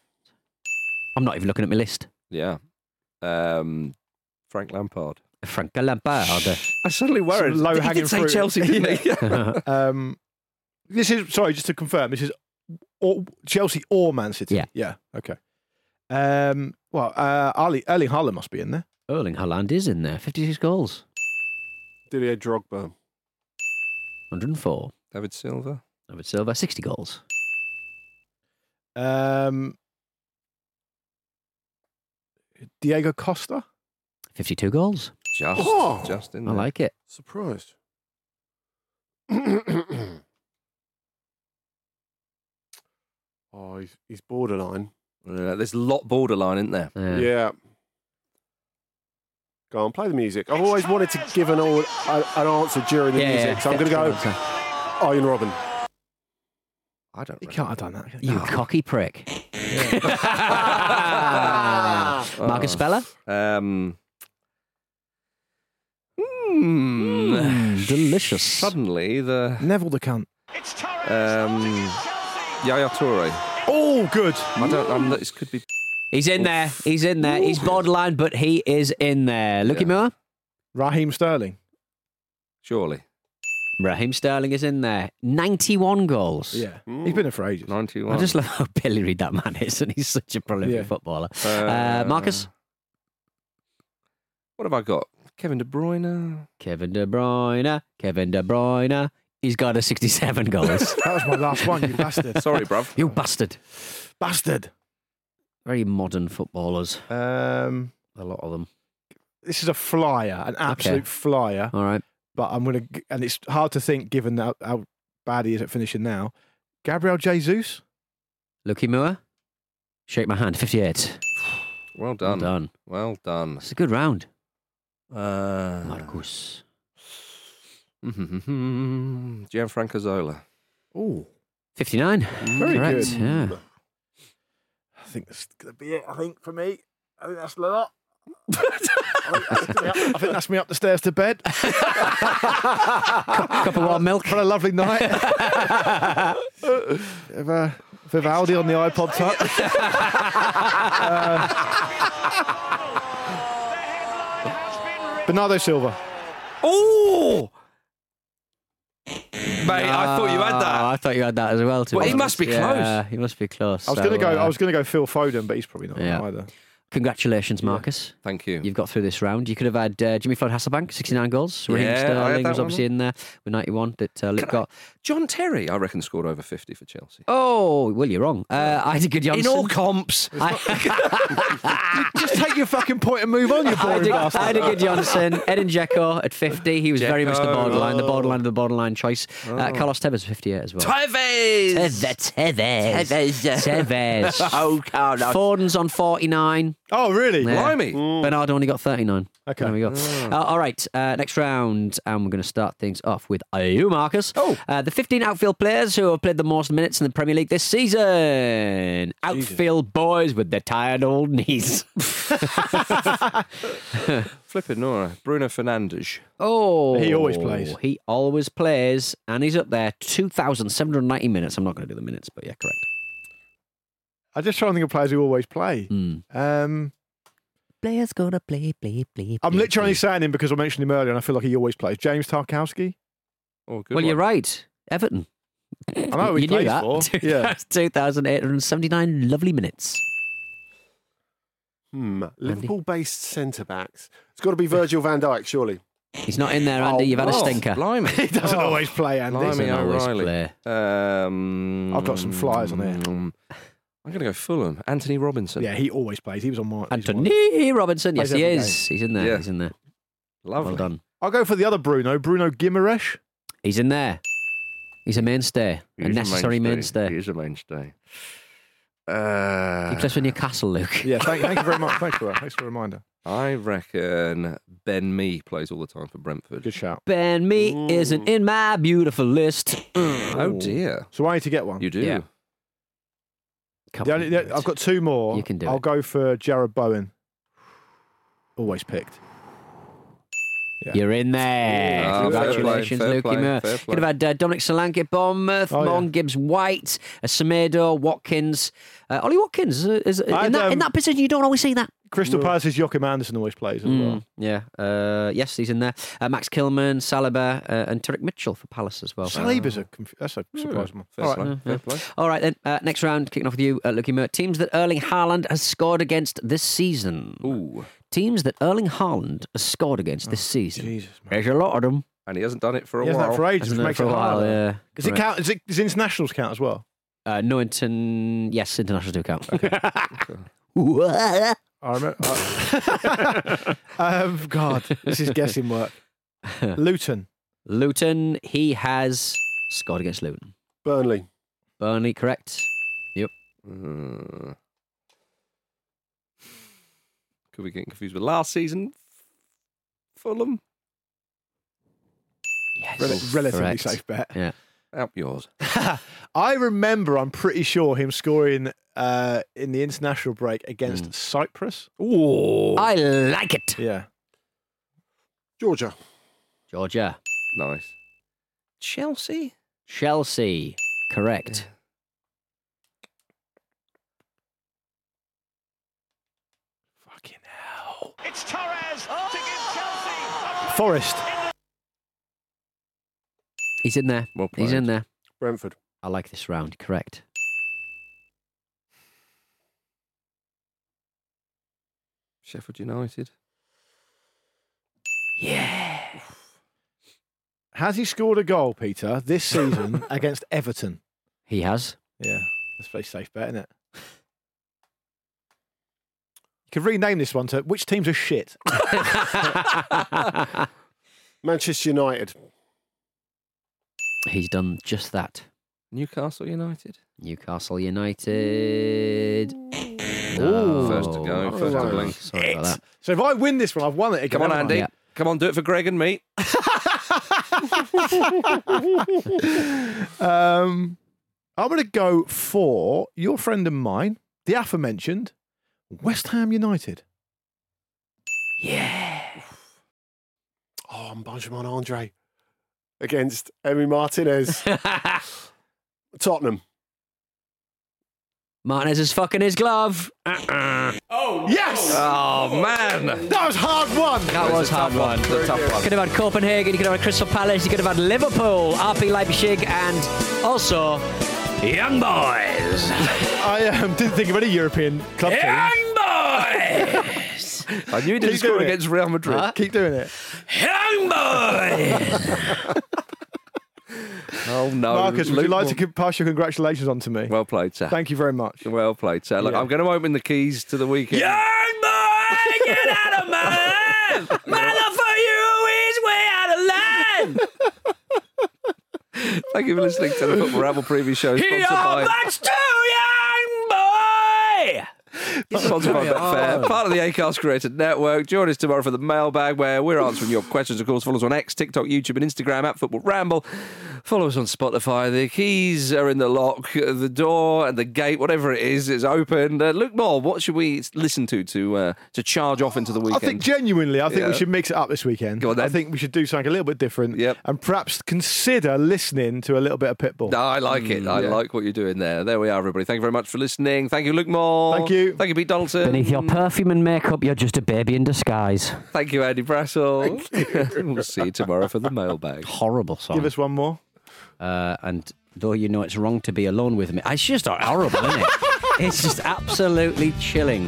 I'm not even looking at my list. Yeah. Um, Frank Lampard. Frank Lampard. I suddenly worried. Some low-hanging he did say fruit. Chelsea, didn't he? Um, this is, sorry, just to confirm, this is or, Chelsea or Man City? Yeah. Yeah, okay. Um, well, uh, Ali, Erling Haaland must be in there. Erling Haaland is in there. fifty-six goals. Didier Drogba. one hundred four. David Silva. David Silva, sixty goals. Um, Diego Costa? fifty-two goals. Just, Oh. just in I there. like it. Surprised. Oh, he's, he's borderline. Uh, there's a lot borderline, isn't there? Yeah. Yeah. Go on, play the music. I've always wanted to give an, all, a, an answer during the Yeah, music, yeah, so I'm going to yeah. go Iron Robin. I don't You know. can't have done that. can You cocky prick. Marcus Speller? Um, mm, Mm, delicious. Suddenly, the Neville the cunt. um, Yaya Toure. Oh, good. I don't. I'm, this could be. He's in there. He's in there. He's borderline, but he is in there. Lucky Yeah. Moore? Raheem Sterling. Surely. Raheem Sterling is in there. ninety-one goals. Yeah. He's been there for ages. ninety-one. I just love how Pilloried that man is, and he's such a prolific Yeah. footballer. Uh, Marcus? What have I got? Kevin De Bruyne. Kevin De Bruyne. Kevin De Bruyne. He's got a sixty-seven goals. That was my last one, you bastard. Sorry, bruv. You bastard. Bastard. Very modern footballers. Um, A lot of them. this is a flyer, an absolute Okay. flyer. All right. But I'm going to, and it's hard to think given how, how bad he is at finishing now. Gabriel Jesus? Lucky Moore. Shake my hand. fifty-eight. Well Well done. done. Well done. It's a good round. Uh, Marcus. Gianfranco Zola. Oh, fifty-nine. very Correct. good. Yeah. I think that's going to be it, I think, for me. I think that's a lot. I, think that's me up, I think that's me up the stairs to bed. Cup of warm milk. For a lovely night. With, uh, Vivaldi on the iPod Touch. uh, Bernardo Silva. Oh! Mate, I thought you had Oh, that. I thought you had that as well. To Well, be he must honest. be close. Yeah, he must be close. I was So, going to go. uh, I was going to go Phil Foden, but he's probably not Yeah. either. Congratulations, Marcus. Thank you. You've got through this round. You could have had uh, Jimmy Floyd Hasselbank, sixty-nine goals. Raheem Yeah, I had Sterling that was one. obviously in there with ninety-one that uh, Luke got. John Terry, I reckon, scored over fifty for Chelsea. Oh, well, you're wrong. Uh, I had a good Johnson. In all comps. I, Just take your fucking point and move on, you I, boring had a, bastard. I had a good Johnson. Edin Dzeko at fifty. He was very much the Dzeko. borderline, the borderline of the borderline choice. Uh, Carlos Tevez, fifty-eight as well. Tevez! Tevez. Tevez. Tevez. Oh, Carlos. Foden's on forty-nine. Oh, really? Yeah. Blimey. Bernard only got thirty-nine. Okay. There we go. Uh, all right, uh, next round, and we're going to start things off with you, Marcus. Oh. Uh, the fifteen outfield players who have played the most minutes in the Premier League this season. Outfield boys with their tired old knees. Flipping Nora. Bruno Fernandes. Oh. He always plays. He always plays, and he's up there, two thousand seven hundred ninety minutes. I'm not going to do the minutes, but yeah, correct. I just try and think of players who always play. Mm. Um, Players gonna play, play, play. I'm play, literally play. saying him because I mentioned him earlier, and I feel like he always plays. James Tarkowski. Oh, good Well, one. you're right. Everton. I know who he you knew plays that. for. Yeah. two thousand eight hundred seventy-nine lovely minutes. Hmm. Liverpool-based centre backs. It's got to be Virgil van Dijk, surely. He's not in there, Andy. Oh, You've had a oh, stinker. Blimey. He doesn't always play, Andy. Blimey, Doesn't always O'Reilly. play. Um, I've got some flyers on here. um, I'm going to go Fulham. Anthony Robinson. Yeah, he always plays. He was on my. he's on my- Anthony Robinson. Yes, Plays he every is. He's in there. Yeah. He's in there. Lovely. Well done. I'll go for the other Bruno, Bruno Guimaraes. He's in there. He's a mainstay. He A is necessary mainstay. He is a mainstay. Uh, He plays for Newcastle, Luke. Yeah, thank, thank you very much. Thanks for that. Thanks for the reminder. I reckon Ben Mee plays all the time for Brentford. Good shout. Ben Mee isn't in my beautiful list. Oh dear. So I need to get one. You do. Yeah. Come The on, only, the- I've got two more. You can do I'll it. go for Jared Bowen. Always picked. You're in there. Oh, fair Congratulations, play, fair Lukey play, Moore. fair Could have had uh, Dominic Solanke at Bournemouth, Oh, Morgan yeah. Gibbs-White, uh, Semedo, Watkins. Uh, Ollie Watkins. Uh, is, I in, had, that, in um, that position, you don't always see that. Crystal Palace's Joachim Anderson always plays as Mm, well. yeah. Uh, yes, he's in there. Uh, Max Kilman, Saliba, uh, and Tarek Mitchell for Palace as well. Saliba's a conf- that's a surprise one. Fair All play, right. fair play. All right, then. Uh, next round, kicking off with you, uh, Lukey Moore. Teams that Erling Haaland has scored against this season. Ooh. Teams that Erling Haaland has scored against this season. Jesus, man. There's a lot of them. And he hasn't done it for a He hasn't while. that for ages, Hasn't which done it makes for it a while, harder. yeah. Does it Correct. count? Is it, does internationals count as well? Uh, no, inter- yes, internationals do count. I remember. I- um, God, this is guessing work. Luton. Luton, he has scored against Luton. Burnley. Burnley, correct. Yep. Uh, could we get confused with last season? Fulham? Yes. Rel- relatively correct. safe bet. Yeah. Out yours. I remember, I'm pretty sure, him scoring uh, in the international break against Mm. Cyprus. Ooh. I like it. Yeah. Georgia. Georgia. Nice. Chelsea? Chelsea, correct. Fucking hell. It's Torres to give Chelsea. Forest. He's in there. Well He's played. in there. Brentford. I like this round, correct. Sheffield United? Yeah. Has he scored a goal, Peter, this season against Everton? He has. Yeah. That's a very safe bet, isn't it? You could rename this one to which teams are shit? Manchester United. He's done just that. Newcastle United? Newcastle United. Ooh. First to go, Oh, first to sorry. blink. Sorry about that. So if I win this one, I've won it again. Come on, haven't I? Andy. Yeah. Come on, do it for Greg and me. um, I'm going to go for your friend and mine, the aforementioned West Ham United. Yeah. Oh, and Benjamin Andre against Emi Martinez. Tottenham. Martinez is fucking his glove. Uh-uh. Yes! Oh, man. That was hard one. That was hard one. It's a tough one. Could have had Copenhagen, you could have had Crystal Palace, you could have had Liverpool, R B Leipzig, and also Young Boys. I um, didn't think of any European club teams. Young Boys. I knew he didn't Keep score doing it. against Real Madrid. Huh? Keep doing it. Young Boys. Oh, no. Marcus, would you Luke like Moore- to pass your congratulations on to me? Well played, sir. Thank you very much. Well played, sir. Look, Yeah. I'm going to open the keys to the weekend. Young Boy, get out of mine. My love for you is way out of line. Thank you for listening to the Football Ramble preview show sponsored You're by... much too young, boy. Sponsored by Betfair, part of the Acast Created Network. Join us tomorrow for the mailbag, where we're answering your questions. Of course, follow us on X, TikTok, YouTube, and Instagram at Football Ramble. Follow us on Spotify. The keys are in the lock, the door and the gate, whatever it is, is open. Uh, Luke Moore, what should we listen to to uh, to charge off into the weekend? I think genuinely, I think Yeah. we should mix it up this weekend. Go on, then. I think we should do something a little bit different, Yep. and perhaps consider listening to a little bit of Pitbull. No, I like it. I yeah. like what you're doing there. There we are, everybody. Thank you very much for listening. Thank you, Luke Moore. Thank you. Thank you, Pete Donaldson. Beneath your perfume and makeup, you're just a baby in disguise. Thank you, Andy Brassel. We'll see you tomorrow for the mailbag. Horrible song. Give us one more. Uh, and though you know it's wrong to be alone with me, it's just horrible, isn't it? It's just absolutely chilling.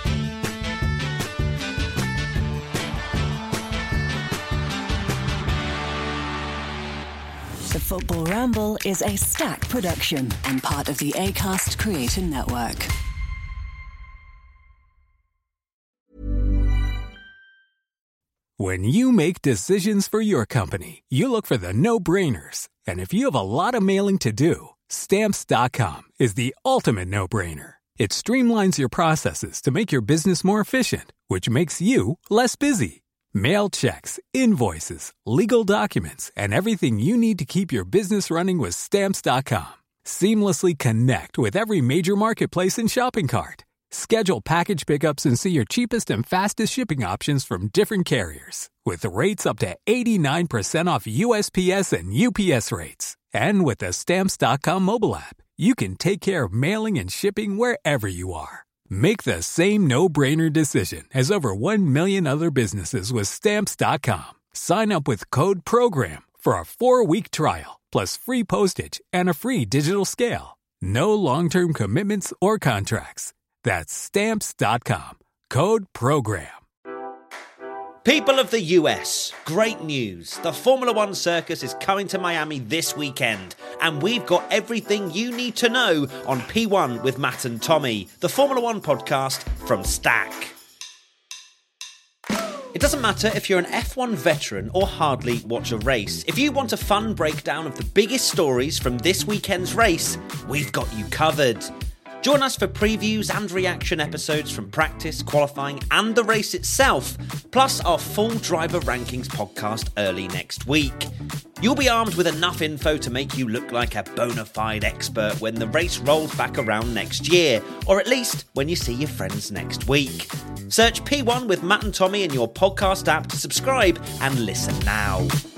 The Football Ramble is a Stack production and part of the Acast Creator Network. When you make decisions for your company, you look for the no-brainers. And if you have a lot of mailing to do, Stamps dot com is the ultimate no-brainer. It streamlines your processes to make your business more efficient, which makes you less busy. Mail checks, invoices, legal documents, and everything you need to keep your business running with Stamps dot com. Seamlessly connect with every major marketplace and shopping cart. Schedule package pickups and see your cheapest and fastest shipping options from different carriers, with rates up to eighty-nine percent off U S P S and U P S rates. And with the Stamps dot com mobile app, you can take care of mailing and shipping wherever you are. Make the same no-brainer decision as over one million other businesses with Stamps dot com. Sign up with code PROGRAM for a four-week trial, plus free postage and a free digital scale. No long-term commitments or contracts. That's Stamps dot com. Code PROGRAM. People of the U S, great news. The Formula One circus is coming to Miami this weekend, and we've got everything you need to know on P one with Matt and Tommy, the Formula One podcast from Stack. It doesn't matter if you're an F one veteran or hardly watch a race. If you want a fun breakdown of the biggest stories from this weekend's race, we've got you covered. Join us for previews and reaction episodes from practice, qualifying and the race itself, plus our full driver rankings podcast early next week. You'll be armed with enough info to make you look like a bona fide expert when the race rolls back around next year, or at least when you see your friends next week. Search P one with Matt and Tommy in your podcast app to subscribe and listen now.